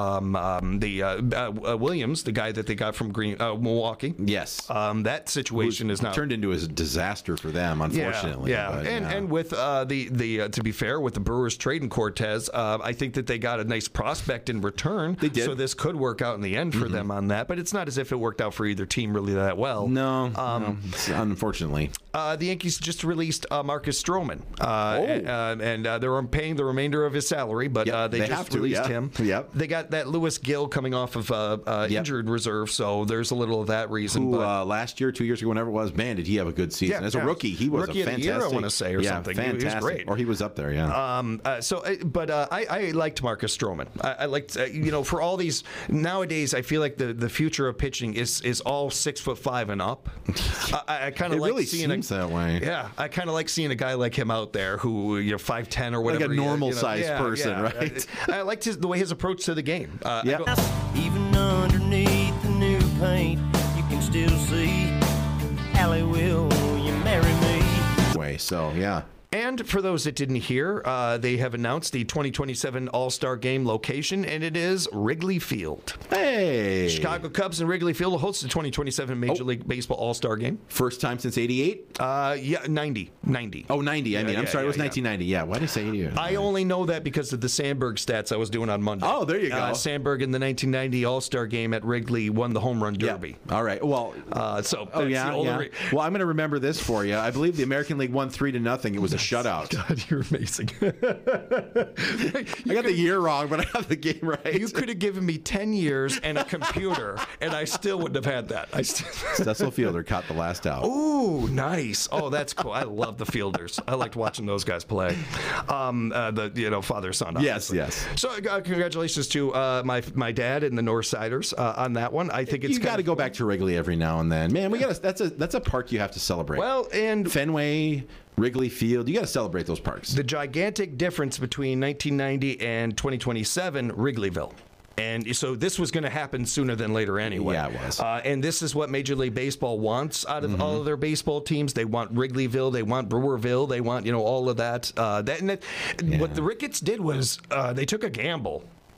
S4: Williams, the guy that they got from Milwaukee.
S5: Yes.
S4: That situation is now
S5: turned into a disaster for them, unfortunately.
S4: Yeah. And with to be fair, with the Brewers trading Cortez, I think that they got a nice prospect in return.
S5: They did.
S4: So this could work out in the end for them on that, but it's not as if it worked out for either team really that well.
S5: No, unfortunately.
S4: The Yankees just released Marcus Stroman, and they're paying the remainder of his salary, but they just released him.
S5: Yep.
S4: They got that Lewis Gill coming off of injured reserve, so there's a little of that reason.
S5: Who, last year, 2 years ago, whenever it was, man, did he have a good season. As a rookie, he was
S4: rookie
S5: a fantastic.
S4: Of the year, I want to say, or something.
S5: Fantastic.
S4: He was great.
S5: Or he was up there,
S4: I liked Marcus Stroman. I liked, for all these, nowadays, I feel like the future of pitching is all 6'5" and up. I kind of like
S5: really
S4: seeing
S5: seems that way.
S4: Yeah, I kind of like seeing a guy like him out there who 5'10" or whatever,
S5: like a normal sized person, right?
S4: I liked the way his approach to the game.
S11: Even underneath the new paint, you can still see Allie, will you marry me?
S5: So yeah.
S4: And for those that didn't hear, they have announced the 2027 All-Star Game location, and it is Wrigley Field.
S5: Hey!
S4: Chicago Cubs and Wrigley Field will host the 2027 Major League Baseball All-Star Game.
S5: First time since 88?
S4: 90.
S5: Oh, 90. I'm sorry, it was 1990. Yeah, why did I say 88?
S4: I only know that because of the Sandberg stats I was doing on Monday.
S5: Oh, there you go.
S4: Sandberg in the 1990 All-Star Game at Wrigley won the Home Run Derby.
S5: Yeah. All right. Well,
S4: well, I'm
S5: going to remember this for you. I believe the American League won 3-0. It was a shutout.
S4: God, you're amazing.
S5: I got the year wrong, but I have the game right.
S4: You could have given me 10 years and a computer, and I still wouldn't have had that.
S5: Cecil Fielder caught the last out.
S4: Ooh, nice. Oh, that's cool. I love the Fielders. I liked watching those guys play. Father-son.
S5: Yes.
S4: So congratulations to my dad and the Northsiders on that one. I think
S5: you got to go back to Wrigley every now and then. Man, that's a park you have to celebrate.
S4: Well, and
S5: Fenway, Wrigley Field, you got to celebrate those parks.
S4: The gigantic difference between 1990 and 2027, Wrigleyville. And so this was going to happen sooner than later anyway.
S5: Yeah, it was.
S4: And this is what Major League Baseball wants out of all of their baseball teams. They want Wrigleyville. They want Brewerville. They want, all of that. What the Ricketts did was they took a gamble.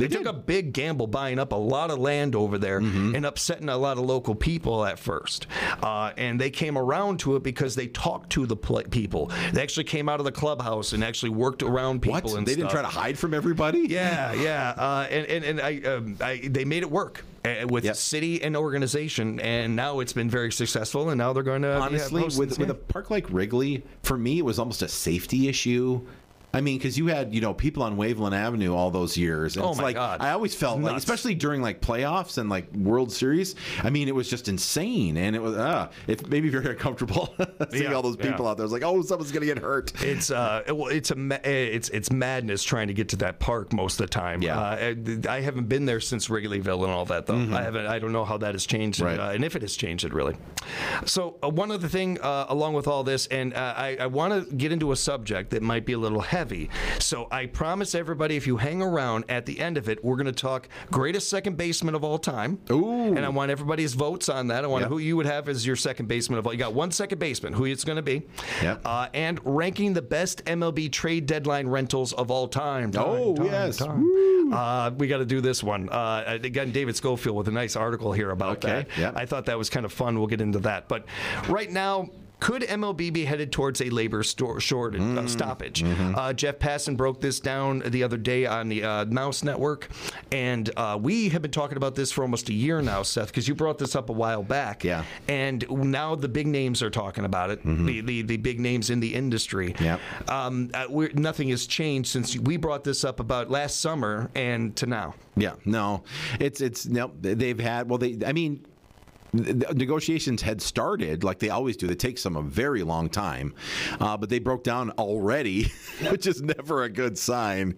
S4: They took a big gamble buying up a lot of land over there and upsetting a lot of local people at first. And they came around to it because they talked to the people. They actually came out of the clubhouse and actually worked around people.
S5: What?
S4: And
S5: They didn't try to hide from everybody?
S4: Yeah. They made it work with city and organization, and now it's been very successful, and now they're going to
S5: honestly, with a park like Wrigley, for me, it was almost a safety issue. I mean, because you had, people on Waveland Avenue all those years. And
S4: God.
S5: I always felt like, especially during like playoffs and like World Series, I mean, it was just insane. And it was, it made me very uncomfortable seeing all those people out there. I was like, oh, someone's going to get hurt.
S4: It's madness trying to get to that park most of the time.
S5: Yeah.
S4: I haven't been there since Wrigleyville and all that, though. I don't know how that has changed, and if it has changed it, really. So one other thing, along with all this, and I want to get into a subject that might be a little heavy. So I promise everybody, if you hang around at the end of it, we're going to talk greatest second baseman of all time.
S5: Ooh.
S4: And I want everybody's votes on that. I want who you would have as your second baseman of all. You got one second baseman, who it's going to be. And ranking the best MLB trade deadline rentals of all time.
S5: Yes.
S4: We got to do this one. Again, David Schofield with a nice article here about that.
S5: Yeah.
S4: I thought that was kind of fun. We'll get into that. But right now, could MLB be headed towards a labor stoppage? Jeff Passan broke this down the other day on the Mouse Network, and we have been talking about this for almost a year now, Seth, because you brought this up a while back.
S5: Yeah.
S4: And now the big names are talking about it, the big names in the industry.
S5: Yeah.
S4: Nothing has changed since we brought this up about last summer and to now.
S5: Yeah. No. They've had, the negotiations had started like they always do. They take a very long time, but they broke down already, which is never a good sign.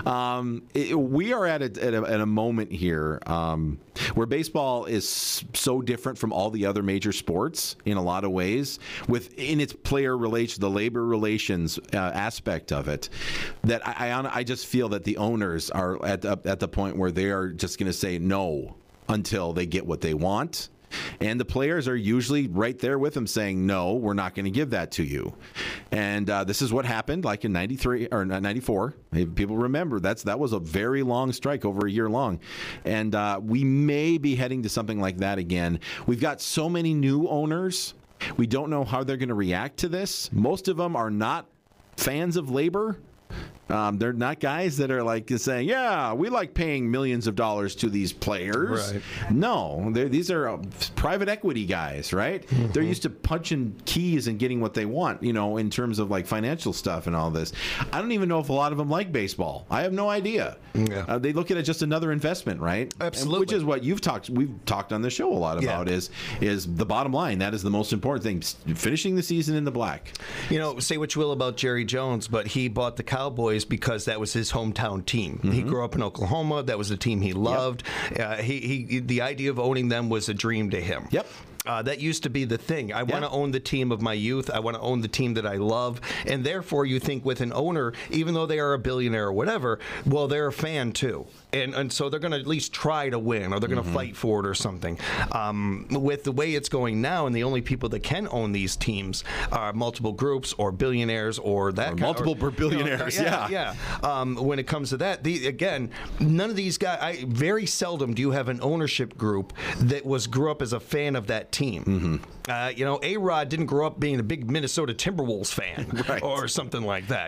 S5: We are at a moment here where baseball is so different from all the other major sports in a lot of ways, in its player relations, the labor relations aspect of it, that I just feel that the owners are at the point where they are just going to say no until they get what they want. And the players are usually right there with them saying, no, we're not going to give that to you. And this is what happened like in 93 or 94. People remember that was a very long strike, over a year long. And we may be heading to something like that again. We've got so many new owners. We don't know how they're going to react to this. Most of them are not fans of labor. They're not guys that are like saying, yeah, we like paying millions of dollars to these players.
S4: Right.
S5: No, these are private equity guys, right? They're used to punching keys and getting what they want, in terms of like financial stuff and all this. I don't even know if a lot of them like baseball. I have no idea. Yeah. They look at it just another investment, right?
S4: Absolutely.
S5: Which is what we've talked on the show a lot about is the bottom line. That is the most important thing, finishing the season in the black.
S4: Say what you will about Jerry Jones, but he bought the Cowboys because that was his hometown team. He grew up in Oklahoma. That was the team he loved. The idea of owning them was a dream to him.
S5: Yep.
S4: That used to be the thing. I want to own the team of my youth. I want to own the team that I love. And therefore, you think with an owner, even though they are a billionaire or whatever, well, they're a fan too. And so they're going to at least try to win, or they're going to fight for it or something. With the way it's going now, and the only people that can own these teams are multiple groups or billionaires or that
S5: or multiple billionaires.
S4: When it comes to that, again, none of these guys. Very seldom do you have an ownership group that grew up as a fan of that team. A-Rod didn't grow up being a big Minnesota Timberwolves fan or something like that.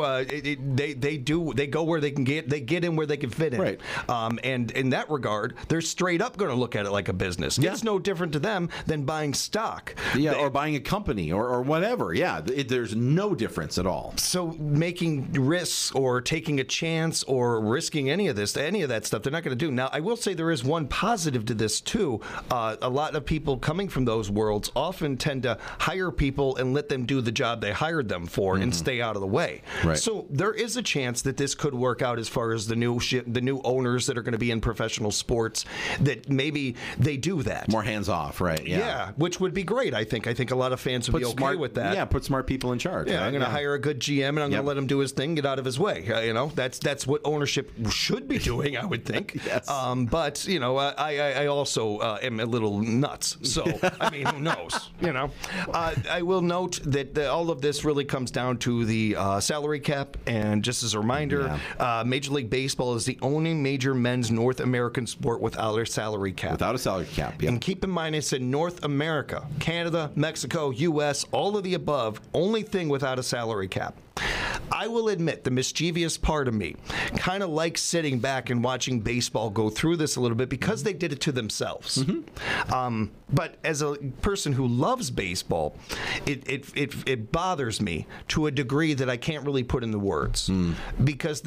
S4: They go where they can get. They get in where they can fit in. Right. And in that regard, they're straight up going to look at it like a business. Yeah. It's no different to them than buying stock.
S5: Yeah, or buying a company or whatever. Yeah, there's no difference at all.
S4: So making risks or taking a chance or risking any of that stuff, they're not going to do. Now, I will say there is one positive to this, too. A lot of people coming from those worlds often tend to hire people and let them do the job they hired them for and stay out of the way.
S5: Right.
S4: So there is a chance that this could work out as far as the new owners that are going to be in professional sports, that maybe they do that.
S5: More hands off, right?
S4: Yeah, which would be great, I think. I think a lot of fans would be okay with that.
S5: Yeah, put smart people in charge.
S4: Yeah,
S5: right?
S4: I'm going to hire a good GM and I'm going to let him do his thing, get out of his way. That's what ownership should be doing, I would think.
S5: Yes.
S4: But, I also am a little nuts. So So, I mean, who knows? You know, I will note that all of this really comes down to the salary cap. And just as a reminder, Major League Baseball is the only major men's North American sport without a salary cap.
S5: Without a salary cap, yeah.
S4: And keep in mind, it's in North America, Canada, Mexico, U.S., all of the above, only thing without a salary cap. I will admit, the mischievous part of me kind of likes sitting back and watching baseball go through this a little bit because they did it to themselves. But as a person who loves baseball, it bothers me to a degree that I can't really put into words. Because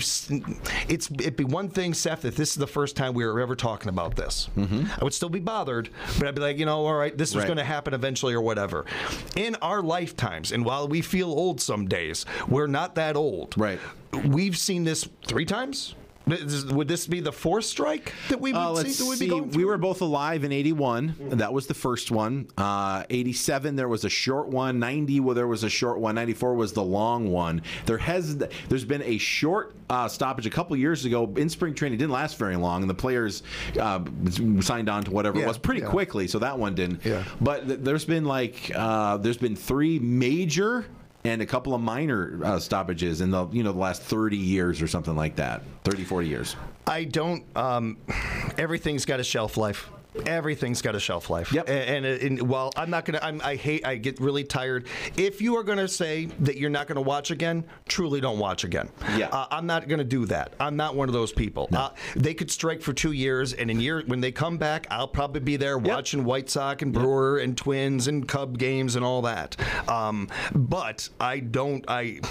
S4: it'd be one thing, Seth, if this is the first time we were ever talking about this. I would still be bothered, but I'd be like, all right, this was going to happen eventually or whatever. In our lifetimes, and while we feel old some days, we're not that old.
S5: Right.
S4: We've seen this 3 times. Would this be the 4th strike that we would see?
S5: Let's see. We were both alive in 81. That was the first one. 87, there was a short one. 90, there was a short one. 94 was the long one. There's been a short stoppage a couple years ago in spring training. It didn't last very long, and the players signed on to whatever it was pretty quickly. So that one didn't. Yeah. But there's been there's been 3 major and a couple of minor stoppages in the last 30 years or something like that. 30, 40 years.
S4: I don't. Everything's got a shelf life. Everything's got a shelf life.
S5: Yep.
S4: And while I'm not going to, I get really tired. If you are going to say that you're not going to watch again, truly don't watch again.
S5: Yeah.
S4: I'm not going to do that. I'm not one of those people.
S5: No.
S4: They could strike for 2 years, and when they come back, I'll probably be there watching White Sox and Brewer and Twins and Cub games and all that. But I don't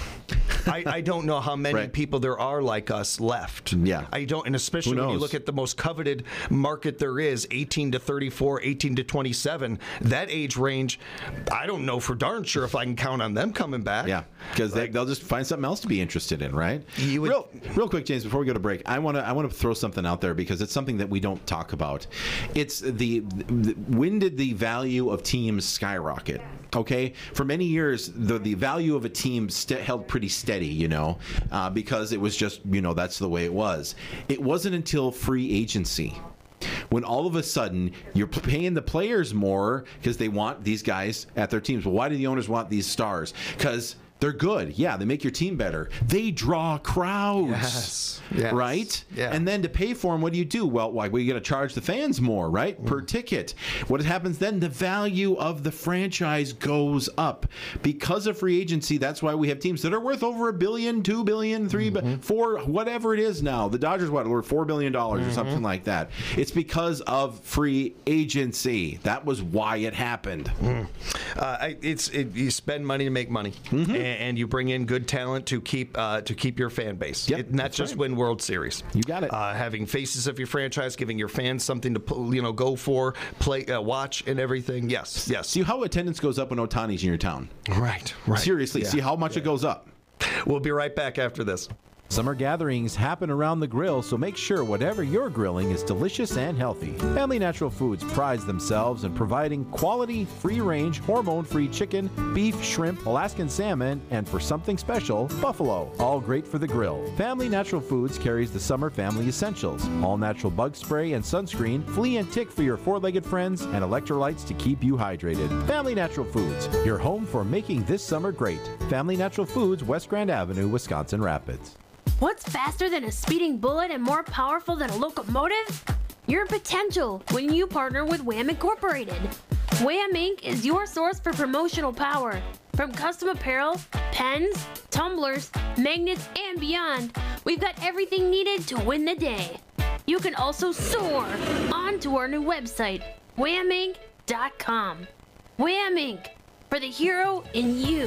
S4: know how many people there are like us left.
S5: Yeah.
S4: I don't, and especially when you look at the most coveted market there is, 18 to 34, 18 to 27, that age range, I don't know for darn sure if I can count on them coming back.
S5: Yeah, because they'll just find something else to be interested in, right? Real quick, James, before we go to break, I want to throw something out there because it's something that we don't talk about. It's when did the value of teams skyrocket? Okay, for many years, the value of a team held pretty steady, because it was just, that's the way it was. It wasn't until free agency when all of a sudden you're paying the players more because they want these guys at their teams. Well, why do the owners want these stars? Because they're good. Yeah, they make your team better. They draw crowds, right?
S4: Yeah.
S5: And then to pay for them, what do? Well, we got to charge the fans more, right? Per ticket. What happens then? The value of the franchise goes up. Because of free agency, that's why we have teams that are worth over $1 billion, $2 billion, $3 billion, $4, whatever it is now. The Dodgers, worth $4 billion or something like that. It's because of free agency. That was why it happened.
S4: You spend money to make money. And you bring in good talent to keep your fan base.
S5: Yep,
S4: not just win World Series.
S5: You got it.
S4: Having faces of your franchise, giving your fans something to go for, play, watch, and everything. Yes.
S5: See how attendance goes up when Ohtani's in your town.
S4: Right.
S5: Seriously, see how much it goes up.
S4: We'll be right back after this.
S8: Summer gatherings happen around the grill, so make sure whatever you're grilling is delicious and healthy. Family Natural Foods prides themselves in providing quality, free-range, hormone-free chicken, beef, shrimp, Alaskan salmon, and for something special, buffalo. All great for the grill. Family Natural Foods carries the summer family essentials: all-natural bug spray and sunscreen, flea and tick for your four-legged friends, and electrolytes to keep you hydrated. Family Natural Foods, your home for making this summer great. Family Natural Foods, West Grand Avenue, Wisconsin Rapids.
S7: What's faster than a speeding bullet and more powerful than a locomotive? Your potential when you partner with Wham Incorporated. Wham Inc. is your source for promotional power. From custom apparel, pens, tumblers, magnets, and beyond, we've got everything needed to win the day. You can also soar onto our new website, whaminc.com. Wham Inc. for the hero in you.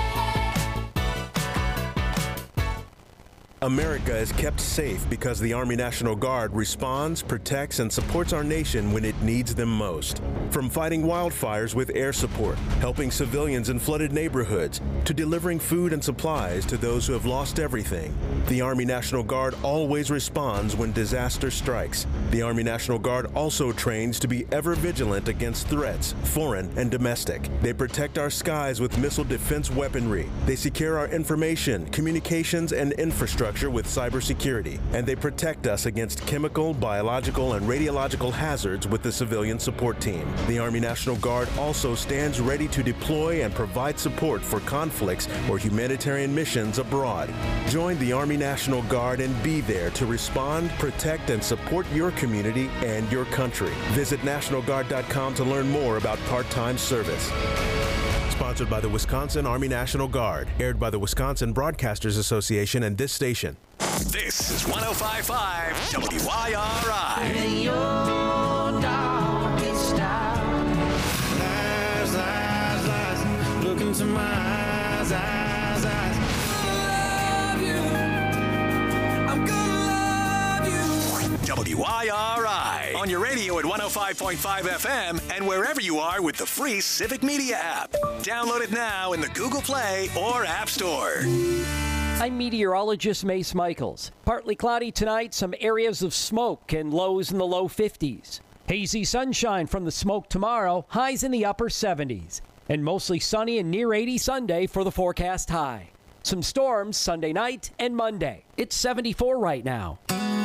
S12: America is kept safe because the Army National Guard responds, protects, and supports our nation when it needs them most. From fighting wildfires with air support, helping civilians in flooded neighborhoods, to delivering food and supplies to those who have lost everything, the Army National Guard always responds when disaster strikes. The Army National Guard also trains to be ever vigilant against threats, foreign and domestic. They protect our skies with missile defense weaponry. They secure our information, communications, and infrastructure infrastructure with cybersecurity, and they protect us against chemical, biological, and radiological hazards with the civilian support team. The Army National Guard also stands ready to deploy and provide support for conflicts or humanitarian missions abroad. Join the Army National Guard and be there to respond, protect, and support your community and your country. Visit NationalGuard.com to learn more about part-time service. Sponsored by the Wisconsin Army National Guard. Aired by the Wisconsin Broadcasters Association and this station.
S2: This is 105.5 WIRI.
S1: In your darkest hour. Lies, lies, lies. Look into my eyes, eyes, eyes. I love you. I'm gonna love you.
S2: WIRI. On your radio at 105.5 FM and wherever you are with the free Civic Media app. Download it now in the Google Play or App Store.
S10: I'm meteorologist Mace Michaels. Partly cloudy tonight, some areas of smoke and lows in the low 50s. Hazy sunshine from the smoke tomorrow, highs in the upper 70s. And mostly sunny and near 80 Sunday for the forecast high. Some storms Sunday night and Monday. It's 74 right now.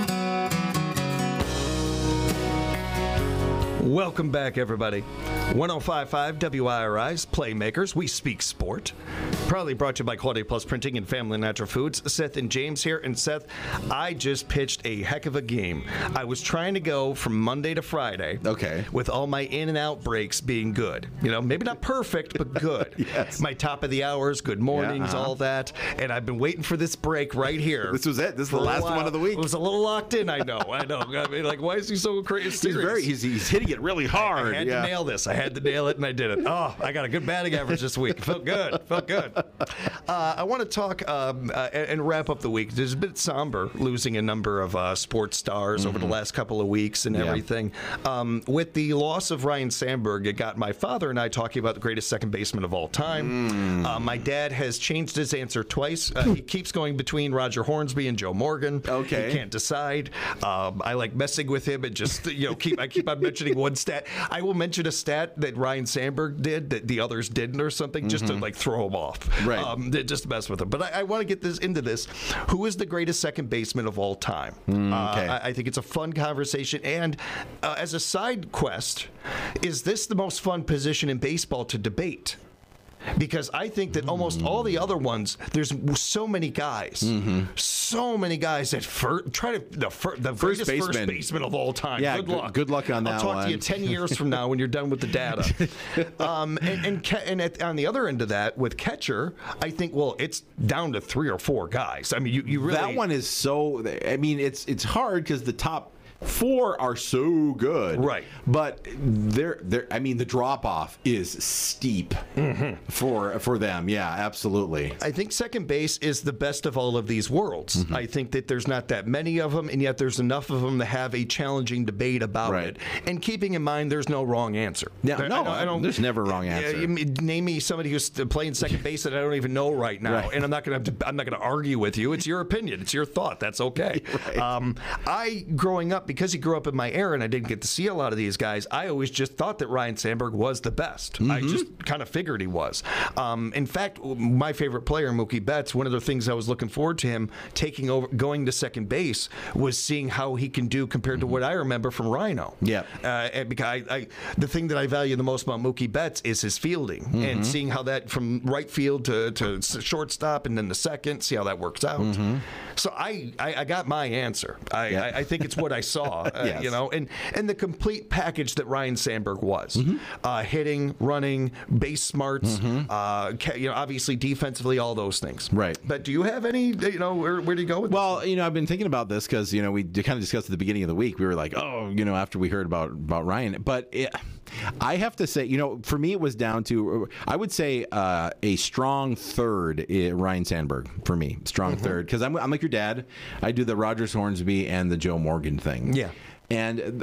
S4: Welcome back, everybody. 105.5 WIRI's Playmakers. We speak sport. Proudly brought to you by Quality Plus Printing and Family Natural Foods. Seth and James here. And Seth, I just pitched a heck of a game. I was trying to go from Monday to Friday.
S5: Okay.
S4: With all my in and out breaks being good. You know, maybe not perfect, but good.
S5: Yes.
S4: My top of the hours, good mornings, all that. And I've been waiting for this break right here.
S5: This was it. This is the last one of the week.
S4: It was a little locked in, I know. I mean, like, why is he so crazy?
S5: He's hitting it really hard.
S4: I had to nail this. I had to nail it, and I did it. Oh, I got a good batting average this week. Felt good. I want to talk and wrap up the week. There's a bit somber losing a number of sports stars over the last couple of weeks and everything. With the loss of Ryne Sandberg, it got my father and I talking about the greatest second baseman of all time. My dad has changed his answer twice. He keeps going between Roger Hornsby and Joe Morgan.
S5: Okay.
S4: He can't decide. I like messing with him and just I keep on mentioning one stat. I will mention a stat that Ryne Sandberg did that the others didn't or something, just to like throw him off.
S5: Right.
S4: Just to mess with him. But I want to get into this. Who is the greatest second baseman of all time?
S5: Okay.
S4: I think it's a fun conversation. And as a side quest, is this the most fun position in baseball to debate? Because I think that almost all the other ones, there's so many guys that try to the greatest first baseman of all time.
S5: Yeah,
S4: good luck.
S5: Good luck on that
S4: I'll talk
S5: one.
S4: to you 10 years from now when you're done with the data. On the other end of that, with catcher, I think it's down to 3 or 4 guys. I mean, you really
S5: that one is so. I mean, it's hard because the top 4 are so good,
S4: right?
S5: But I mean, the drop off is steep for them. Yeah, absolutely.
S4: I think second base is the best of all of these worlds. I think that there's not that many of them, and yet there's enough of them to have a challenging debate about it. And keeping in mind, there's no wrong answer.
S5: Yeah,
S4: I don't.
S5: There's never a wrong answer.
S4: Name me somebody who's playing second base that I don't even know right now, and I'm not going to argue with you. It's your opinion. It's your thought. That's okay. I growing up. Because he grew up in my era and I didn't get to see a lot of these guys, I always just thought that Ryne Sandberg was the best. I just kind of figured he was. In fact, my favorite player, Mookie Betts, one of the things I was looking forward to him taking over, going to second base, was seeing how he can do compared to what I remember from Rhino.
S5: Yeah.
S4: Because the thing that I value the most about Mookie Betts is his fielding and seeing how that from right field to shortstop and then the second, see how that works out. So I got my answer. I think it's what I saw.
S5: Yes.
S4: And the complete package that Ryne Sandberg was. Hitting, running, base smarts, obviously defensively, all those things.
S5: Right.
S4: But do you have any, where do you go with this?
S5: Well, I've been thinking about this because, we kind of discussed at the beginning of the week. We were like, after we heard about Ryne. But I have to say, for me, it was down to, I would say a strong third, Ryne Sandberg, for me. Strong third. Because I'm like your dad. I do the Rogers Hornsby and the Joe Morgan thing.
S4: Yeah.
S5: And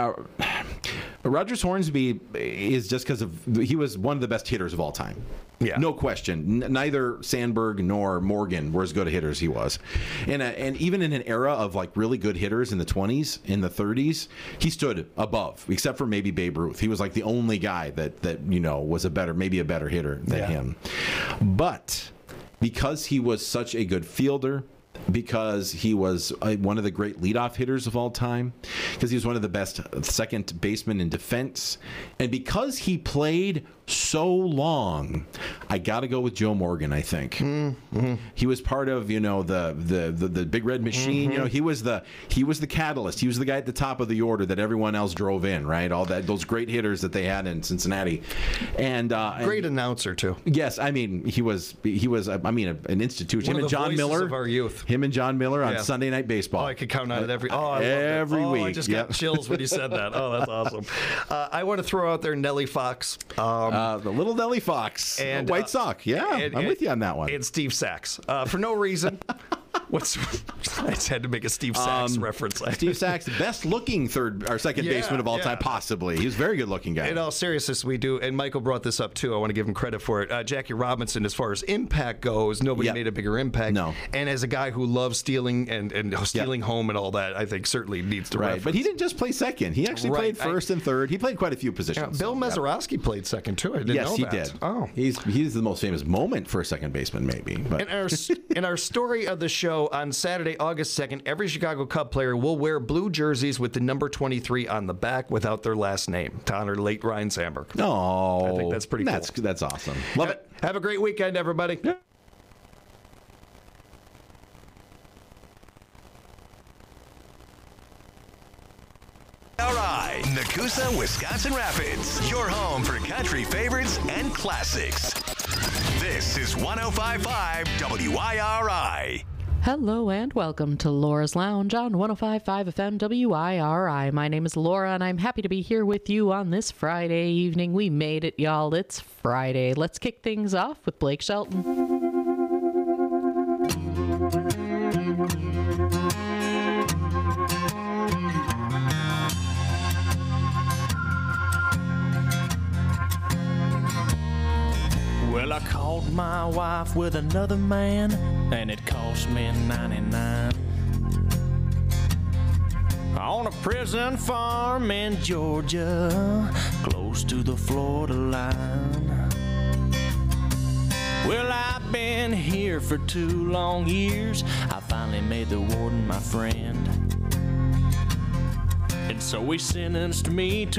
S5: Rogers Hornsby is just because he was one of the best hitters of all time.
S4: Yeah.
S5: No question. Neither Sandberg nor Morgan were as good a hitters he was. And even in an era of like really good hitters in the 20s, in the 30s, he stood above, except for maybe Babe Ruth. He was like the only guy that was maybe a better hitter than him. But because he was such a good fielder, because he was one of the great leadoff hitters of all time, because he was one of the best second basemen in defense, and because he played so long, I got to go with Joe Morgan. I think he was part of the Big Red Machine. He was the catalyst. He was the guy at the top of the order that everyone else drove in. Right, those great hitters that they had in Cincinnati, and
S4: great announcer too.
S5: Yes, I mean he was an institution.
S4: One
S5: Him and John Miller
S4: of our youth.
S5: Him and John Miller on Sunday Night Baseball.
S4: Oh, I could count on it every
S5: week.
S4: I just got chills when you said that. Oh, that's awesome. I want to throw out there Nellie Fox.
S5: The little Nellie Fox. And White Sox. Yeah, I'm with you on that one.
S4: And Steve Sachs. For no reason. I just had to make a Steve Sachs reference.
S5: Steve Sachs, the best looking second baseman of all time, possibly. He was a very good looking guy.
S4: In all seriousness, we do, and Michael brought this up too. I want to give him credit for it. Jackie Robinson, as far as impact goes, nobody made a bigger impact.
S5: No.
S4: And as a guy who loves stealing and stealing home and all that, I think certainly needs to reference.
S5: But he didn't just play second. He actually played first and third. He played quite a few positions.
S4: Bill Mazeroski played second too. I didn't know that.
S5: Yes, he did.
S4: Oh,
S5: he's the most famous moment for a second baseman, maybe. But.
S4: In our story of the show on Saturday, August 2nd, every Chicago Cub player will wear blue jerseys with the number 23 on the back without their last name to honor late Ryan Sandberg.
S5: Oh,
S4: I think that's pretty cool.
S5: That's awesome. Love it.
S4: Have a great weekend, everybody. Yeah.
S2: All right, Nakusa, Wisconsin Rapids, your home for country favorites and classics. This is 105.5 WIRI.
S13: Hello and welcome to Laura's Lounge on 105.5 FM WIRI. My name is Laura and I'm happy to be here with you on this Friday evening. We made it, y'all. It's Friday. Let's kick things off with Blake Shelton.
S11: Well, I caught my wife with another man, and it cost me $99. On a prison farm in Georgia, close to the Florida line. Well, I've been here for 2 long years. I finally made the warden my friend. And so he sentenced me to